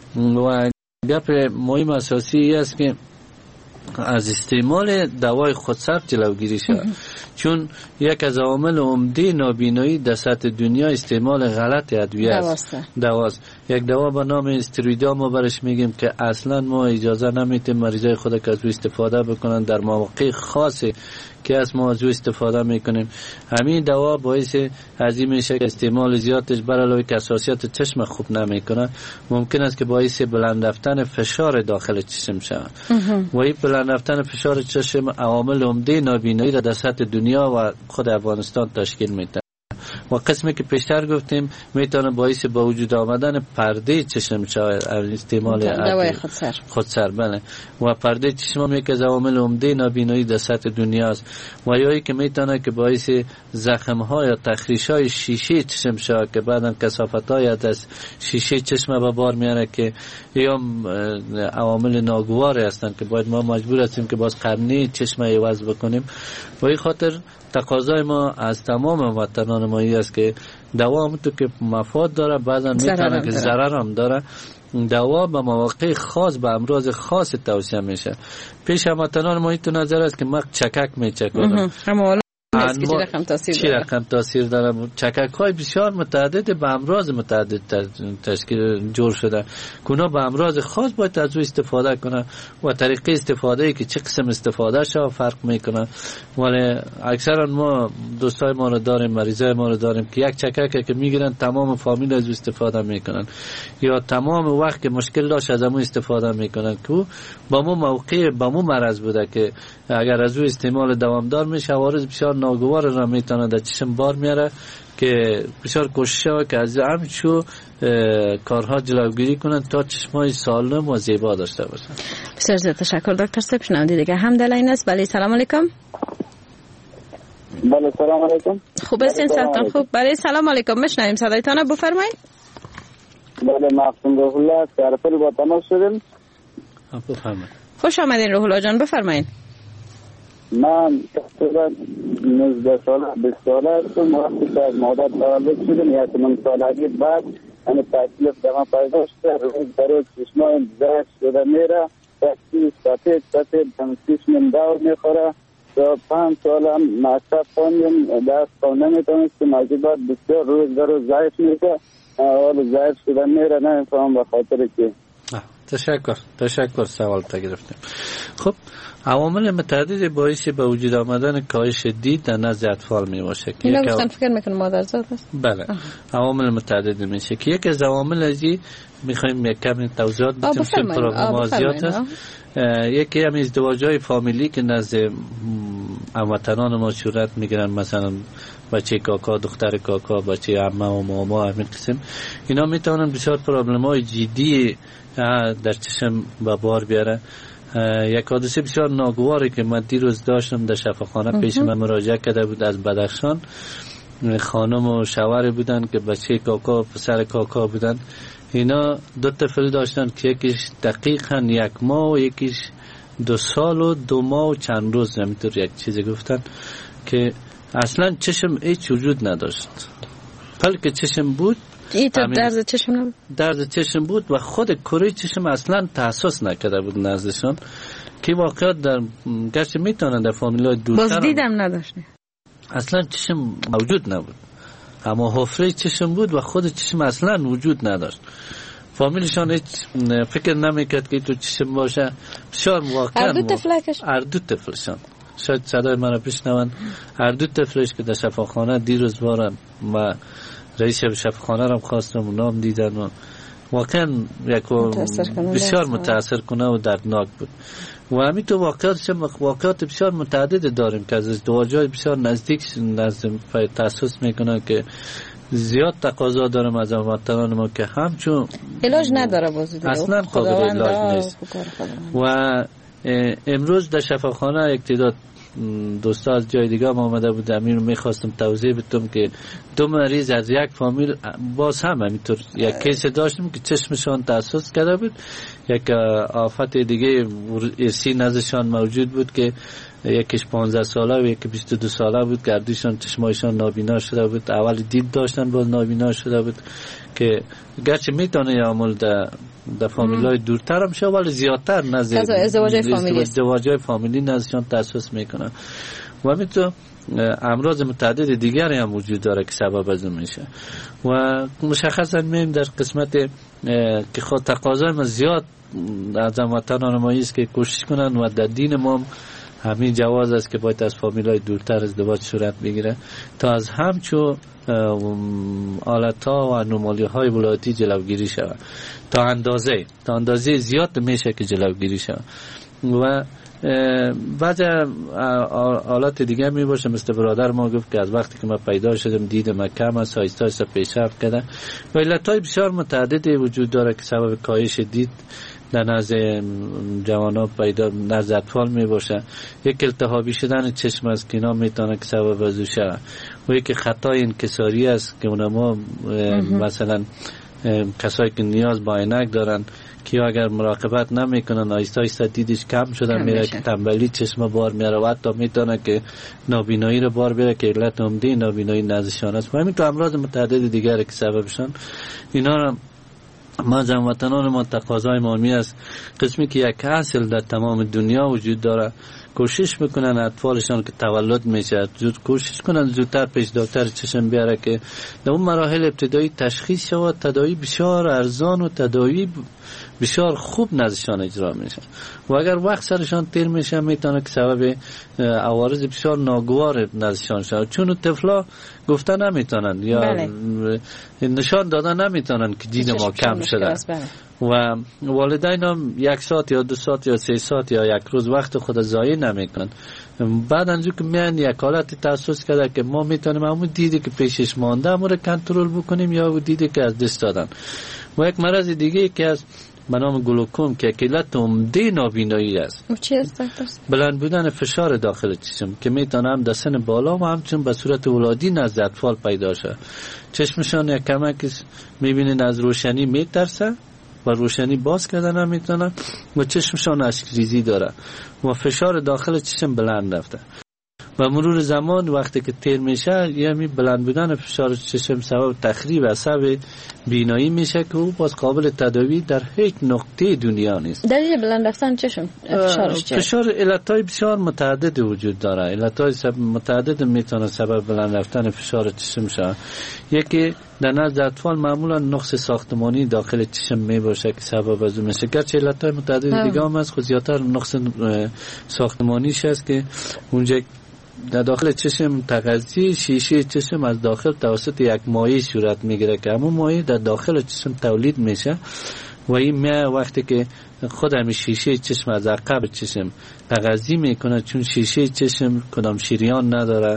و گپ مهم اساسی است که از استعمال دوای خودسر جلوگیری شود، چون یک از عوامل عمده نابینایی در سطح دنیا استعمال غلط ادویه است. دواست یک دوا به نام استروئیدا ما برش میگیم که اصلا ما اجازه نمیدیم مریضای خود که از او استفاده بکنن در مواقع خاصی که از ما از او استفاده میکنیم. همین دوا باعث ازی میشه که استعمال زیادش بر علاوه که حساسیت چشم خوب نمیکنه ممکن است که باعث بلند رفتن فشار داخل چشم شود و این بلند رفتن فشار چشم عوامل عمده نابینایی را در سطح دنیا و خود افغانستان تشکیل میده. و قسمی که پیشتر گفتیم میتونه باعث با وجود آمدن پرده چشم شود استعمال دوای خودسر. بله، و پرده چشم هم یک از عوامل عمده نابینایی در سطح دنیا است و یایی که میتونه که باعث زخم ها یا تخریش های شیشه چشم شود که بعداً کثافت های از شیشه چشم به بار میاره که یا عوامل ناگوار هستند که باید ما مجبور هستیم که باز قرنی چشم عوض بکنیم. و این خاطر تقاضای ما از تمام وطنان ما است که دوا هم تو که مفاد داره بعضا میتونه که ضرر هم داره. دوا به مواقع خاص به امراض خاص توصیه میشه. پیش هموطنان ما این تو نظر است که ما چکک میچکونم چی رقم تاثیر داره. چکک های بسیار متعدد به امراض متعدد تشکیل جور شده که به امراض خاص باید از او استفاده کنه و طریقه استفاده ای که چه قسم استفاده شده فرق میکنه. ولی اکثرا ما دوستای ما رو داریم، مریضای ما رو داریم که یک چکک که میگیرن تمام فامیل از او استفاده میکنن یا تمام وقت که مشکل داشت از امو استفاده میکنن که با مو موقع با مو مرض بوده که اگر از او استعمال دوامدار میشه عوارض بسیار ناگوار را میتونه در چشم بار میاره که بسیار کوشش ها که از همچو کارها جلوگیری کنند تا چشمای سالم و زیبا داشته باشند. بسیار زیاد تشکر دکتر صاحب. شنونده دیگه هم در لاین است. بله سلام علیکم. بله سلام علیکم. خوب هستین سلام خوب. بله سلام علیکم میشنویم صدایتان بفرمایید. بله معصوم روح الله سرپل با تماس شدیم. بفرمایید. خوش آمدین روح الله جان بفرمایید. من تقریبا 19 ساله 20 ساله هستم. وقتی که از مادر تولد شدم یا 8 سالگی بعد من تکلیف در من پیدا شده. روز در روز چشمان زرد شده میره تکلیف سفید چشمم دور میخوره. تا 5 سالم مکتب خوندم درس خوندم نمیتونستم از بعد بسیار روز در روز ضعیف میشه. حالا ضعیف شده میره نمیفهم به خاطر که تشکر سوال تا گرفتیم. خب عوامل متعدد باعث به وجود آمدن کاهش دید در نزد اطفال می باشه که اینا گفتن فکر میکنم مادرزاد است. بله عوامل متعدد میشه که یک از عوامل ازی میخوایم یک کمی توضیحات بدیم چون پروگرام زیاد است. یکی هم ازدواج‌های فامیلی که نزد هموطنان ما صورت میگیرن، مثلا بچه کاکا دختر کاکا بچه عمه و ماما همین قسم، اینا میتونن بسیار پروبلم‌های جدی در چشم به بار بیاره. یک حادثه بسیار ناگواری که من دیروز داشتم در شفاخانه پیش من مراجعه کرده بود از بدخشان. خانم و شوهر بودن که بچه کاکا و پسر کاکا بودن. اینا 2 طفل داشتن که یکیش دقیقاً 1 ماه و یکیش 2 سال و 2 ماه و چند روز همینطور یک چیزی گفتن که اصلا چشم هیچ وجود نداشت. بلکه چشم بود درد چشم بود و خود کره چشم اصلا تحسس نکرده بود نزدشان که واقعا در گرچه میتونن در فامیلای دورتر باز دیدم نداشت، اصلا چشم موجود نبود. اما حفره چشم بود و خود چشم اصلا وجود نداشت. فامیلشان هیچ فکر نمیکرد که تو چشم باشه. بسیار واقعا هر دو طفلشان شاید صدای من رو بشنون، هر دو طفلش که در شفاخانه دیروز بارم و رئیس شفاخانه رو خواستم و نام دیدن و واقعا بسیار متاثر کنه و دردناک بود. و همین تو واقعات بسیار متعدد داریم که از ازدواج‌های بسیار نزدیک تاسیس میکنه که زیاد تقاضا دارم از هموطنان ما که همچون علاج نداره اصلا قابل علاج نیست. و امروز در شفاخانه یک تعداد دوستا از جای دیگه ما آمده بود، امیر میخواستم توضیح بدم که 2 مریض از یک فامیل باز هم همینطور یک کیس داشتیم که چشمشان تاسیس کرده بود، یک آفت دیگه ارثی نزدشان موجود بود که یکیش 15 ساله و یکی 22 ساله بود، گردوشان چشمایشان نابینا شده بود، اول دید داشتن باز نابینا شده بود که گرچه میتونه یعمل در فامیلای دورتر هم شد ولی زیادتر نزد ازدواج‌های فامیلی نزدشان تاسیس میکنن. و همینطور امراض متعدد دیگری هم وجود داره که سبب از اون میشه. و مشخصا میم در قسمت که خود تقاضای ما زیاد از هموطنان ما است که کوشش کنن و در دین ما همین جواز است که باید از فامیلای دورتر ازدواج صورت بگیره تا از همچون آلت‌ها و انومالی‌های ولادتی جلوگیری شود. تا اندازه زیاد میشه که جلوگیری شود. و بعضی حالات دیگه می باشه، مثل برادر ما گفت که از وقتی که من پیدا شدم دیدم کم است، آهسته پیشرفت کرده و علت‌های بسیار متعددی وجود داره که سبب کاهش دید در نزد جوانان پیدا نزد اطفال می باشه. یک التهابی شدن چشم است که اینا میتونه که سبب از او شود و یک خطای انکساری است که اونما مثلا کسایی که نیاز با عینک دارن که اگر مراقبت نمیکنن آهسته دیدش کم شدن میره که تنبلی چشم بار میاره و حتی میتونه که نابینایی رو بار بیاره که علت عمده نابینایی نزدشان است و همین تو امراض متعدد دیگری که سببشان اینا رو ما هموطنان ما تقاضای مامی است. قسمی که یک اصل در تمام دنیا وجود داره، کوشش میکنن اطفالشان که تولد میشه کوشش کنن زودتر پیش دکتر چشم بیاره که در اون مراحل ابتدایی تشخیص شود، تداوی بسیار ارزان و تداوی بسیار خوب نزدشان اجرا میشه و اگر وقت سرشان تیر میشه میتونه که سبب عوارض بسیار ناگوار نزدشان شود، چون طفلا گفته نمیتونن یا نشان دادن نمیتونن که دید ما کم شده و والدین هم 1 ساعت یا 2 ساعت یا 3 ساعت یا 1 روز وقت خود ضایع نمیکنن. بعد انجور که میان یک حالت تاسیس کرده که ما میتونیم همون دیدی که پیشش مانده همون رو کنترل بکنیم یا دیدی که از دست دادن. و یک مرض دیگه که از به نام گلوکوم که علت عمده نابینایی است. چی است دکتر؟ بلند بودن فشار داخل چشم که میتونه هم در سن بالا و همچنین به صورت ولادی نزد اطفال پیدا شه. چشمشان یک کمک میبینین از روشنی میترسه و روشنی باز کردن نمیتونه و چشمشان اشکریزی داره و فشار داخل چشم بلند رفته و مرور زمان وقتی که تیر میشه یعنی بلند بودن فشار چشم سبب تخریب عصب بینایی میشه که او باز قابل تداوی در هیچ نقطه دنیا نیست. دلیل بلند رفتن چشم فشارش چیه؟ فشار علتهای بسیار متعدد وجود داره. علتهای متعدد میتونه سبب بلند رفتن فشار چشم شه. یکی در نزد اطفال معمولا نقص ساختمانی داخل چشم میباشه که سبب از اون میشه، گرچه علتهای متعدد دیگه هم هست خود زیادتر نقص ساختمانیش هست که اونجا در داخل چشم تغذیه شیشه چشم از داخل توسط یک مایع صورت میگیره که همون مایع در داخل چشم تولید میشه و این میه وقتی که خود همین شیشه چشم از عقب چشم تغذیه میکنه، چون شیشه چشم کدام شریان نداره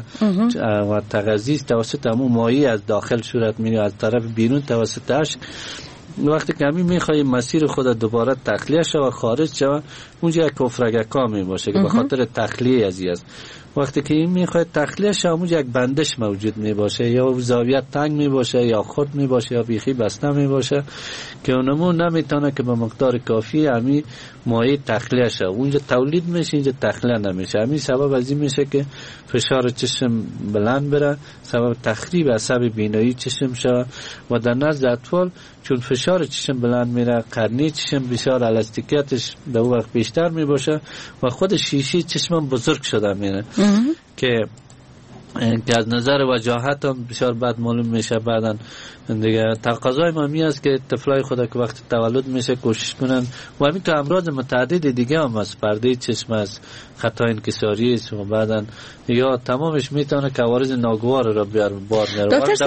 و تغذیه توسط همون مایع از داخل صورت میگیره از طرف بیرون توسط اشک. وقتی که همین میخوایی مسیر خود دوباره تخلیه شد و خارج شد اونجا یک کفرگکا میباشه که به خاطر تخلیه ازی است. وقتی که این میخواد تخلیه شد اونجا یک بندش موجود میباشه یا زاویه تنگ میباشه یا خرد میباشه یا بیخی بسته میباشه که اونمون نمیتونه که به مقدار کافی همین مایع تخلیه شد اونجا تولید میشه اینجا تخلیه نمیشه. همین سبب از این میشه که فشار چشم بلند بره، سبب تخریب عصب بینایی چشم شد و در نزد اطفال چون فشار چشم بلند میره قرنی چشم بسیار الاستیکیتش در اون وقت بیشتر میباشه و خود شیشه چشم بزرگ شده میره که که از نظر وجاهت هم بسیار بد معلوم میشه. بعدن دیگه تقاضای ما می است که طفلای خود که وقت تولد میشه کوشش کنن و همین تو امراض متعدد دیگه هم از پرده چشم، از خطا انکساری است و بعدن یا تمامش میتونه که عوارض ناگوار را بار میاره. دکتر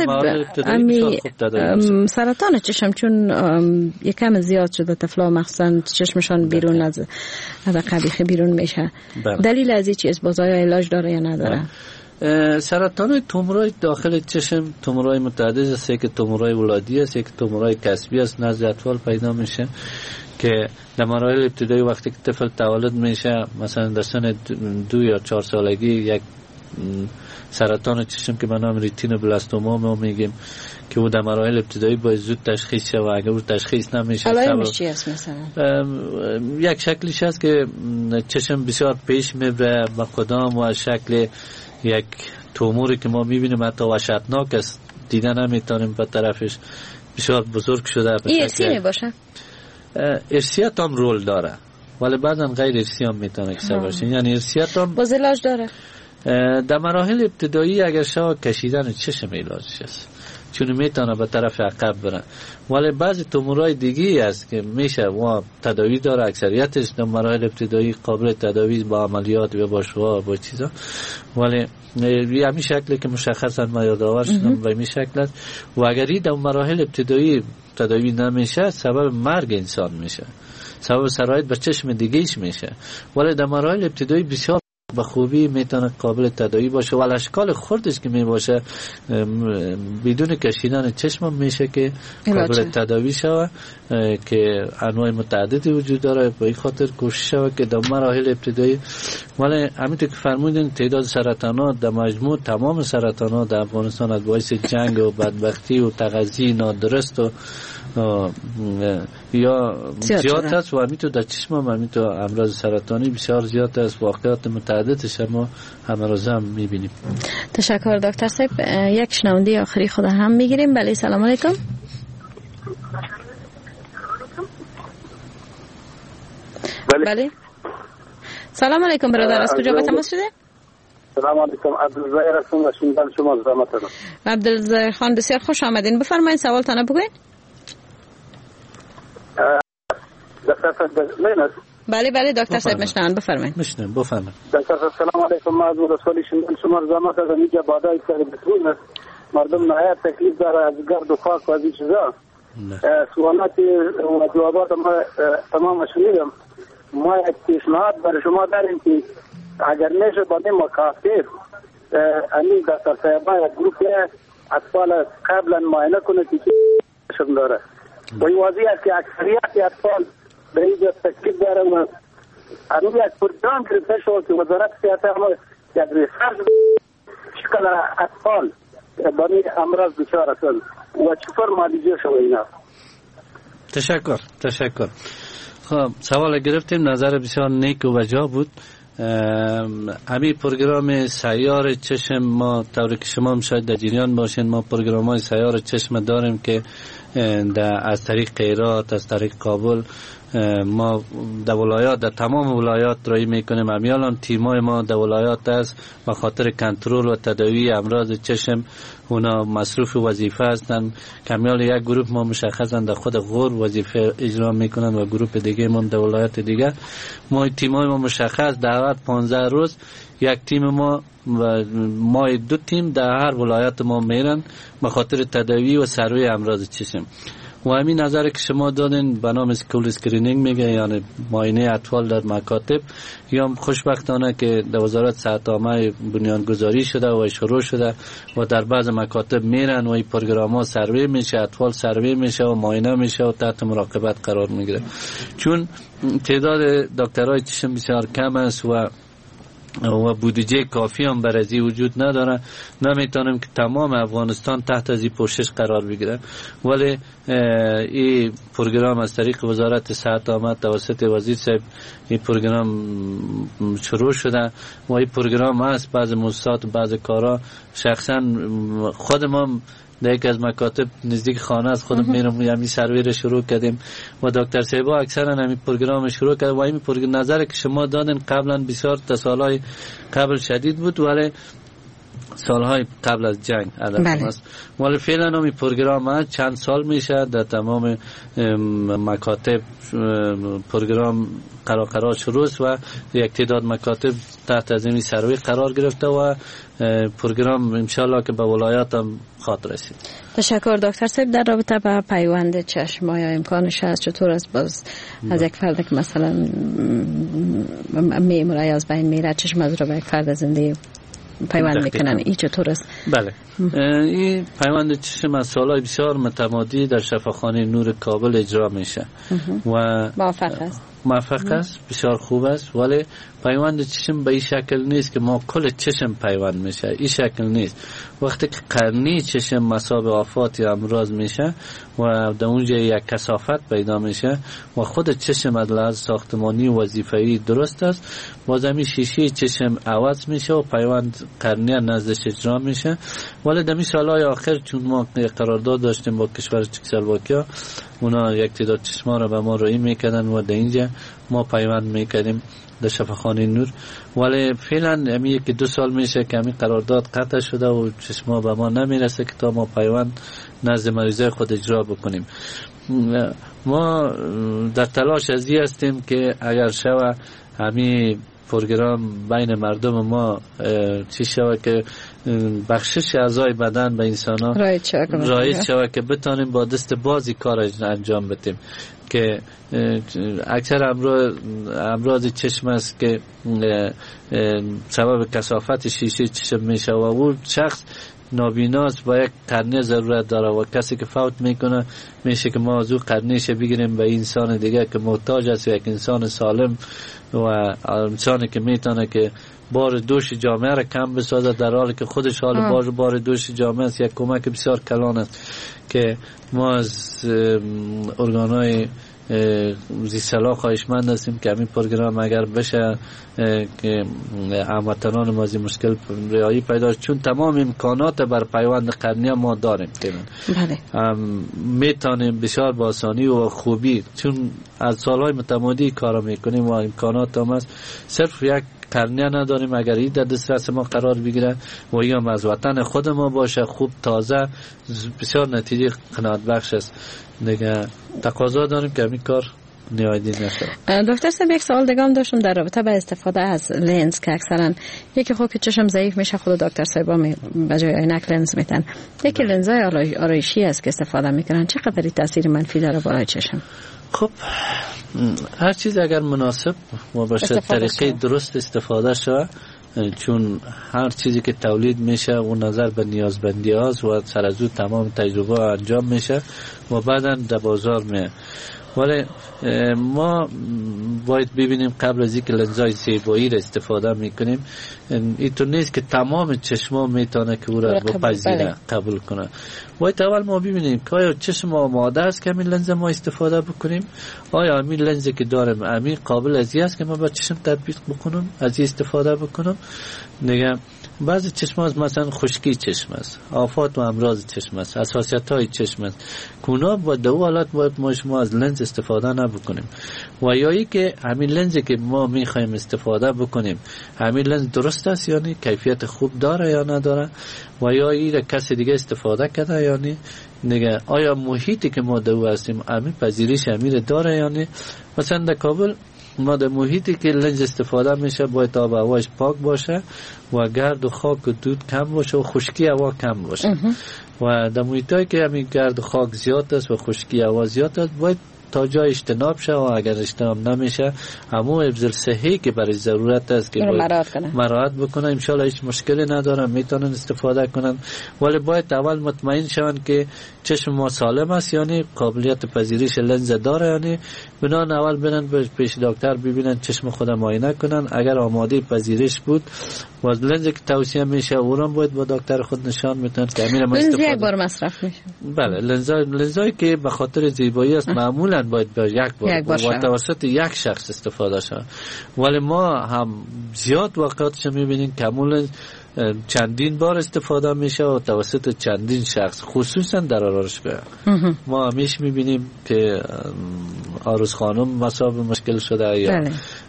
صاحب سرطان چشم چون یکم زیاد شده طفلا مخصوصا چشمشان بیرون از قبیخه بیرون میشه، دلیل از این چیز بازای علاج داره یا نداره؟ سرطان تومورای داخل چشم تومورای متعدد است که تومورای ولادی است، یک تومورای کسبی است نزد اطفال پیدا میشه که در مراحل ابتدایی وقتی که طفل تولد میشه مثلا در سن 2 یا 4 سالگی یک سرطان چشم که به نام ریتینوبلاستوما ما میگیم که او در مراحل ابتدایی باید زود تشخیص شه و اگر او تشخیص نمیشه علائمش چی است مثلا؟ یک شکلیش هست که چشم بسیار پیش میبره به قدام و شکل یک توموری که ما میبینیم حتی وحشتناک است، دیدن نمیتونیم به طرفش، بسیار بزرگ شده. این ارسی میباشه؟ ارسیت هم رول داره ولی بعداً غیر ارسی هم میتونه کسا باشه، یعنی ارسیت هم باز علاج داره. در مراحل ابتدایی اگر شما کشیدن چشم علاجش است چون میتونه به طرف عقب بره، ولی بعضی تومورای دیگه است که میشه و تداوی داره، اکثریتش در مراحل ابتدایی قابل تداوی با عملیات و با شعاع با چیزا، ولی همین شکلی که مشخصا ما یادآور شدم به این شکل است و اگر در مراحل ابتدایی تداوی نمیشه سبب مرگ انسان میشه، سبب سرایت به چشم دیگهش میشه، ولی در مراحل ابتدایی بسیار به خوبی میتونه قابل تداوی باشه و اشکال خردش که میباشه بدون کشیدن چشم میشه که قابل تداوی شود که انواع متعددی وجود داره. به این خاطر کوشش شود که در مراحل ابتدایی، ولی همینطور که فرمودین تعداد سرطانات در مجموع تمام سرطانات در افغانستان از باعث جنگ و بدبختی و تغذیه نادرست و یا زیاد است و همینطور در چشم هم همینطور امراض سرطانی بسیار زیاد است، واقعات متعددش ما همه روزه هم میبینیم. تشکر دکتر صاحب. یک شنونده آخری خود هم میگیریم. بله سلام علیکم. بله سلام علیکم برادر، از کجا با تماس شده؟ سلام علیکم، عبدالظاهر هستم و شنیدن شما زحمت دارم. عبدالظاهر خان بسیار خوش آمدین، بفرمایید سوالتان بگوین. بله بله دکتر صاحب میشنن، بفرمایید. میشنم، بفرمایید. دکتر صاحب سلام علیکم، ما از رسولی شنیدن شما زحمت دارم. اینجا بادای سر بترون است، مردم نهایت تکلیف داره از گرد و خاک و از این چیزا. سوالات و جوابات ما تمام شنیدم. ما یک پیشنهاد برای شما داریم که اگر میشه با این مکافر امین دکتر صاحبا یک گروپ اطفال قبلا معاینه کنه که چشم داره و این واضح است که اکثریت اطفال به اینجا تکلیف داره و امین یک پروگرام گرفته شد که وزارت صحت ما یک ریسرچ شکل اطفال با این امراض دچار هستند و چطور معالجه شده اینا. تشکر. خب سوال گرفتیم، نظر بسیار نیک و وجا بود. همین پروگرام سیار چشم ما طوری که شما هم شاید در جریان باشین، ما پروگرام های سیار چشم داریم که از طریق قیرات، از طریق کابل ما در ولایات، در تمام ولایات رایی میکنیم. امیالان تیمای ما در ولایات است و خاطر کنترل و تداوی امراض چشم اونا مصروف وظیفه هستند. کمیال یک گروه ما مشخصا در خود غور وظیفه اجرا میکنن و گروه دیگه ما در ولایات دیگه. ما تیمای ما مشخص در 15 روز یک تیم ما 2 تیم در هر ولایت ما میرن به خاطر تداوی و سروی امراض چشم. و همین نظر که شما دادین به نام اسکول اسکرینینگ میگه، یعنی معاینه اطفال در مکاتب، یا خوشبختانه که در وزارت صحت عامه بنیانگذاری شده و شروع شده و در بعض مکاتب میرن و این پروگرام‌ها سروی میشه، اطفال سروی میشه و معاینه میشه و تحت مراقبت قرار میگیره. چون تعداد دکترای چشم بسیار کم است و بودجه کافی هم برای وجود نداره، نمیتونیم که تمام افغانستان تحت از این پوشش قرار بگیره. ولی این پروگرام از طریق وزارت صحت عامه توسط وزیر صاحب این پروگرام شروع شده و این پروگرام هست. بعض موسسات و بعض کارا شخصا خودم هم در یک از مکاتب نزدیک خانه از خودم میرم همین سروی رو شروع کردیم و دکتر صاحبا اکثرا همین پروگرام شروع کرد و این پروگرام نظر که شما دادن قبلا بسیار تا سالهای قبل شدید بود، ولی سالهای قبل از جنگ هدف است. ولی فعلا این پروگرام چند سال میشه در تمام مکاتب پروگرام قرار شروع و یک تعداد مکاتب تحت از این سروی قرار گرفته و پروگرام انشالله که به ولایات هم خواهد رسید. تشکر دکتر صاحب. در رابطه با پیوند چشم آیا امکانش هست چطور است باز از یک فرد که مثلا میمیره یا از بین میره چشم از رو به یک فرد زنده پیوند میکنن این چطور است؟ بله این پیوند چشم از سالهای بسیار متمادی در شفاخانه نور کابل اجرا میشه و موفق است بسیار خوب است. ولی پیوند چشم به این شکل نیست که ما کل چشم پیوند میشه، این شکل نیست. وقتی که قرنی چشم مصاب آفات یا امراض میشه و در اونجا یک کثافت پیدا میشه و خود چشم از لحاظ ساختمانی وظیفه‌ای درست است، باز همین شیشه چشم عوض میشه و پیوند قرنی نزدش اجرا میشه. ولی در این سالهای آخر چون ما قرارداد داشتیم با کشور چکسلواکیا، اونا یک تعداد چشما را به ما روی میکردن و در اینجا ما پیوند میکردیم در شفاخانه نور. ولی فعلا همین یک 2 سال میشه که همین قرارداد قطع شده و چشما به ما نمیرسه که تا ما پیوند نزد مریضای خود اجرا بکنیم. ما در تلاش از این هستیم که اگر شوه همین پروگرام بین مردم ما چی شوه که بخشش اعضای بدن به انسان ها رایج شوه که بتانیم با دست بازی کار انجام بدیم. که اکثر امراض چشم است که سبب کثافت شیشه چشم میشه و اون شخص نابیناست با یک قرنه ضرورت داره و کسی که فوت میکنه میشه که ما از او قرنهش بگیریم به انسان دیگه که محتاج است، یک انسان سالم و انسانی که میتونه که بار دوش جامعه را کم بسازه در حالی که خودش حال بار دوش جامعه است. یک کمک بسیار کلان است که ما از ارگانهای زیست‌صلاح خواهشمند هستیم که همین پروگرام اگر بشه که هموطنان ما از مشکل رهایی پیدا، چون تمام امکانات بر پیوند قرنی ما داریم که میتونیم بسیار با آسانی و خوبی، چون از سالهای متمادی کار میکنیم و امکانات هم هست، صرف یک قرنیه نداریم. اگر این در دسترس ما قرار بگیره و یا از وطن خود ما باشه خوب تازه، بسیار نتیجه قناعت بخش است. دیگه تقاضا داریم که همین کار نیایدی نشه. دکتر صاحب یک سوال دیگه هم داشتم در رابطه با استفاده از لنز که اکثرا یکی خوب که چشم ضعیف میشه خود دکتر صاحب به جای عینک لنز میتن، یکی لنزای آرایشی است که استفاده میکنن، چقدر تاثیر منفی داره بالای چشم؟ خب هر چیز اگر مناسب و باشه طریقه درست استفاده شود، چون هر چیزی که تولید میشه و نظر به نیازمندی هاست و سر از او تمام تجربه انجام میشه و بعدا در بازار میه. ولی ما باید ببینیم قبل از اینکه لنزای زیبایی را استفاده میکنیم اینطور نیست که تمام چشما میتونه که او را بپذیره قبول کنه. باید اول ما ببینیم که آیا چشم آماده است که همین لنز ما استفاده بکنیم، آیا همین لنزی که دارم همین قابل از این است که ما با چشم تطبیق بکنم، از این استفاده بکنم. دیگه بعضی چشم هست مثلا خشکی چشم است، آفات و امراض چشم است، حساسیت های چشم است، کونا با دو حالت باید ما شما از لنز استفاده نبکنیم. و یایی که همین لنزی که ما میخوایم استفاده بکنیم همین لنز درست است یعنی کیفیت خوب داره یا نداره، و یا این کسی دیگه استفاده کرده یعنی دیگه آیا محیطی که ما دو هستیم همین پذیرش همین داره یعنی. مثلا در کابل ما در محیطی که لنز استفاده میشه باید آب هواش پاک باشه و گرد و خاک و دود کم باشه و خشکی هوا کم باشه. و در محیطایی که همین گرد و خاک زیاد است و خشکی هوا زیاد است باید تا جای اجتناب شه و اگر اجتناب نمیشه همون ابزار صحی که برای ضرورت است که مراعات بکنه، انشالله هیچ مشکلی ندارن میتونن استفاده کنن. ولی باید اول مطمئن شون که چشم ما سالم است یعنی قابلیت پذیرش لنز داره، یعنی بنان اول برن پیش دکتر ببینن چشم خود معاینه کنن، اگر آماده پذیرش بود و لنزی که توصیه میشه اونم باید با دکتر خود نشان میدن که همین ما استفاده. لنز یک بار مصرف میشه. بله لنزایی که به خاطر زیبایی است معمولا باید با یک بار توسط یک شخص استفاده شود. ولی ما هم زیاد وقتش میبینیم که همون چندین بار استفاده میشه و توسط چندین شخص، خصوصا در آرایشگاه. ما همیشه میبینیم که عروس خانم مصاب مشکل شده یا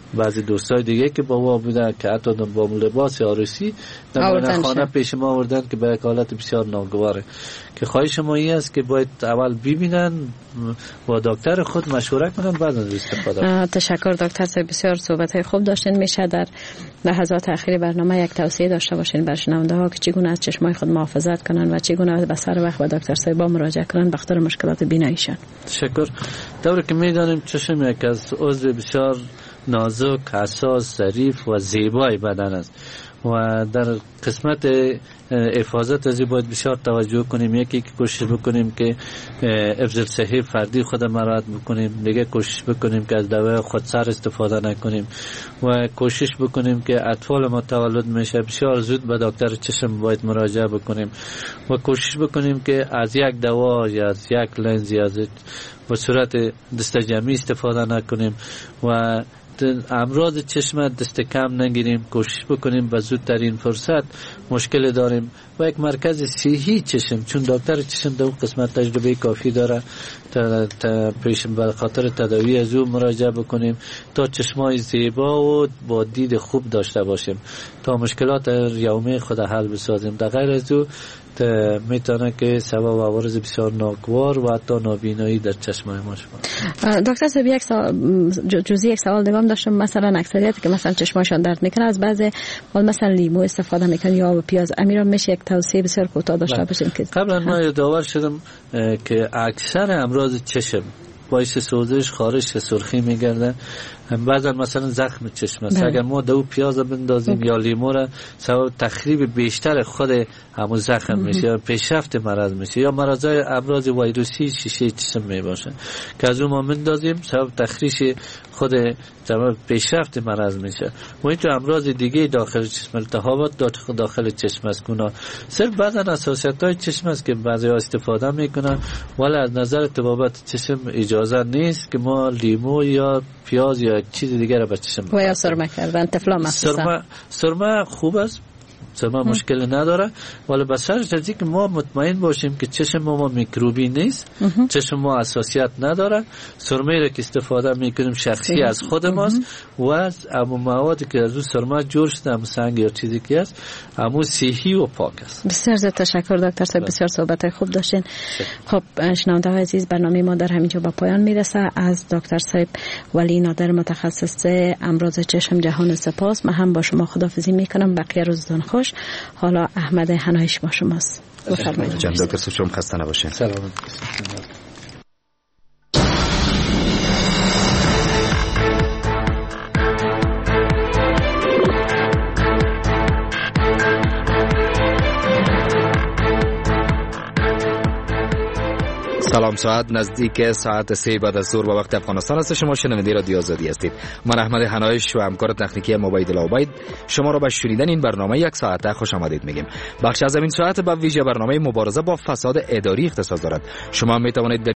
بعضی دوستای دیگه که با ما بودن که حتی با لباس عروسی در خانه پیش ما آوردن که به حالت بسیار ناگواره. که خواهش ما این است که باید اول ببینن با دکتر خود مشوره کنن بعد از استفاده. تشکر دکتر صاحب، بسیار صحبت خوب داشتین. میشه در لحظات اخیر برنامه یک توصیه داشته باشین بر شنونده ها که چگونه از چشمای خود محافظت کنن و چگونه به سر وقت به دکتر صاحب مراجعه کنن بخاطر مشکلات بیناییشان؟ تشکر. طوری که میدانیم چشم یک از عضو بسیار نازک، حساس، ظریف و زیبای بدن است و در قسمت حفاظت از باید بسیار توجه کنیم. یکی که کوشش بکنیم که حفظ صحی فردی خود مراعات بکنیم، دیگه کوشش بکنیم که از دوای خودسر استفاده نکنیم و کوشش بکنیم که اطفال ما تولد میشه بسیار زود به دکتر چشم باید مراجعه بکنیم و کوشش بکنیم که از یک دوا یا از یک لنز یا به صورت دستجمعی استفاده نکنیم و امراض چشم دست کم نگیریم. کوشش بکنیم به زودترین فرصت مشکل داریم و یک مرکز صحی چشم، چون دکتر چشم در اون قسمت تجربه کافی داره، پیش به خاطر تداوی از او مراجعه بکنیم تا چشمای زیبا و با دید خوب داشته باشیم تا مشکلات یومی خود حل بسازیم. در غیر از او میتونه که سبب عوارض بسیار ناگوار و حتی نابینایی در چشمای ما شود. دکتر صاحب یک سوال دیگه هم داشتم. مثلا اکثریت که مثلا چشماشون درد میکنه از بعضی مثلا لیمو استفاده میکنن یا پیاز، امیرا میشه یک توصیه بسیار کوتاه داشته باشیم که قبلا ما یادآور شدم که اکثر امراض چشم باعث سوزش، خارش، سرخی میگرده. بعضا مثلا زخم چشم است. اگر ما دو پیاز بندازیم یا لیمو را سبب تخریب بیشتر خود همون زخم میشه یا پیشرفت مرض میشه یا مرضای امراض ویروسی شیشه چشم میباشه که از اون ما بندازیم سبب تخریش خود سبب پیشرفت مرض میشه. و اینجا امراض دیگه داخل چشم، التهابات داخل چشم است که صرف بعضا اساسیت‌های چشم است که بعضی‌ها استفاده میکنن، ولی از نظر طبابت چشم اجازه نیست که ما لیمو یا پیاز یا چیز دیگه را به چشم و یا سرمه کردن طفلا مخصوصا. سرمه خوب است، سرمه مشکل نداره، ولی به شرط از اینکه ما مطمئن باشیم که چشم ما میکروبی نیست، چشم ما حساسیت نداره. سرمه را که استفاده میکنیم شخصی از خود ماست و از موادی که از اون سرمه جور شده، هم سنگ یا چیزی که است، همون صحی و پاک است. بسیار زیاد تشکر دکتر صاحب، بسیار صحبت خوب داشتین. خب شنونده های عزیز، برنامه ما در همینجا به پایان میرسه. از دکتر صاحب ولی نادر متخصص امراض چشم جهان سپاس. من هم با شما خداحافظی میکنم. بقیه روزتون خوش. حالا احمد حنایش با شماست. بفرمایید. دکتر صاحب خسته نباشین. سلام. سلام. ساعت نزدیک ساعت 3 بعد از ظهر به وقت افغانستان است. شما شنونده رادیو آزادی هستید. من احمد حنایش و همکار تکنیکی عبید الله شما را به شنیدن این برنامه یک ساعته خوش آمدید میگیم. بخش از این ساعت به ویژه برنامه مبارزه با فساد اداری اختصاص دارد. شما می توانید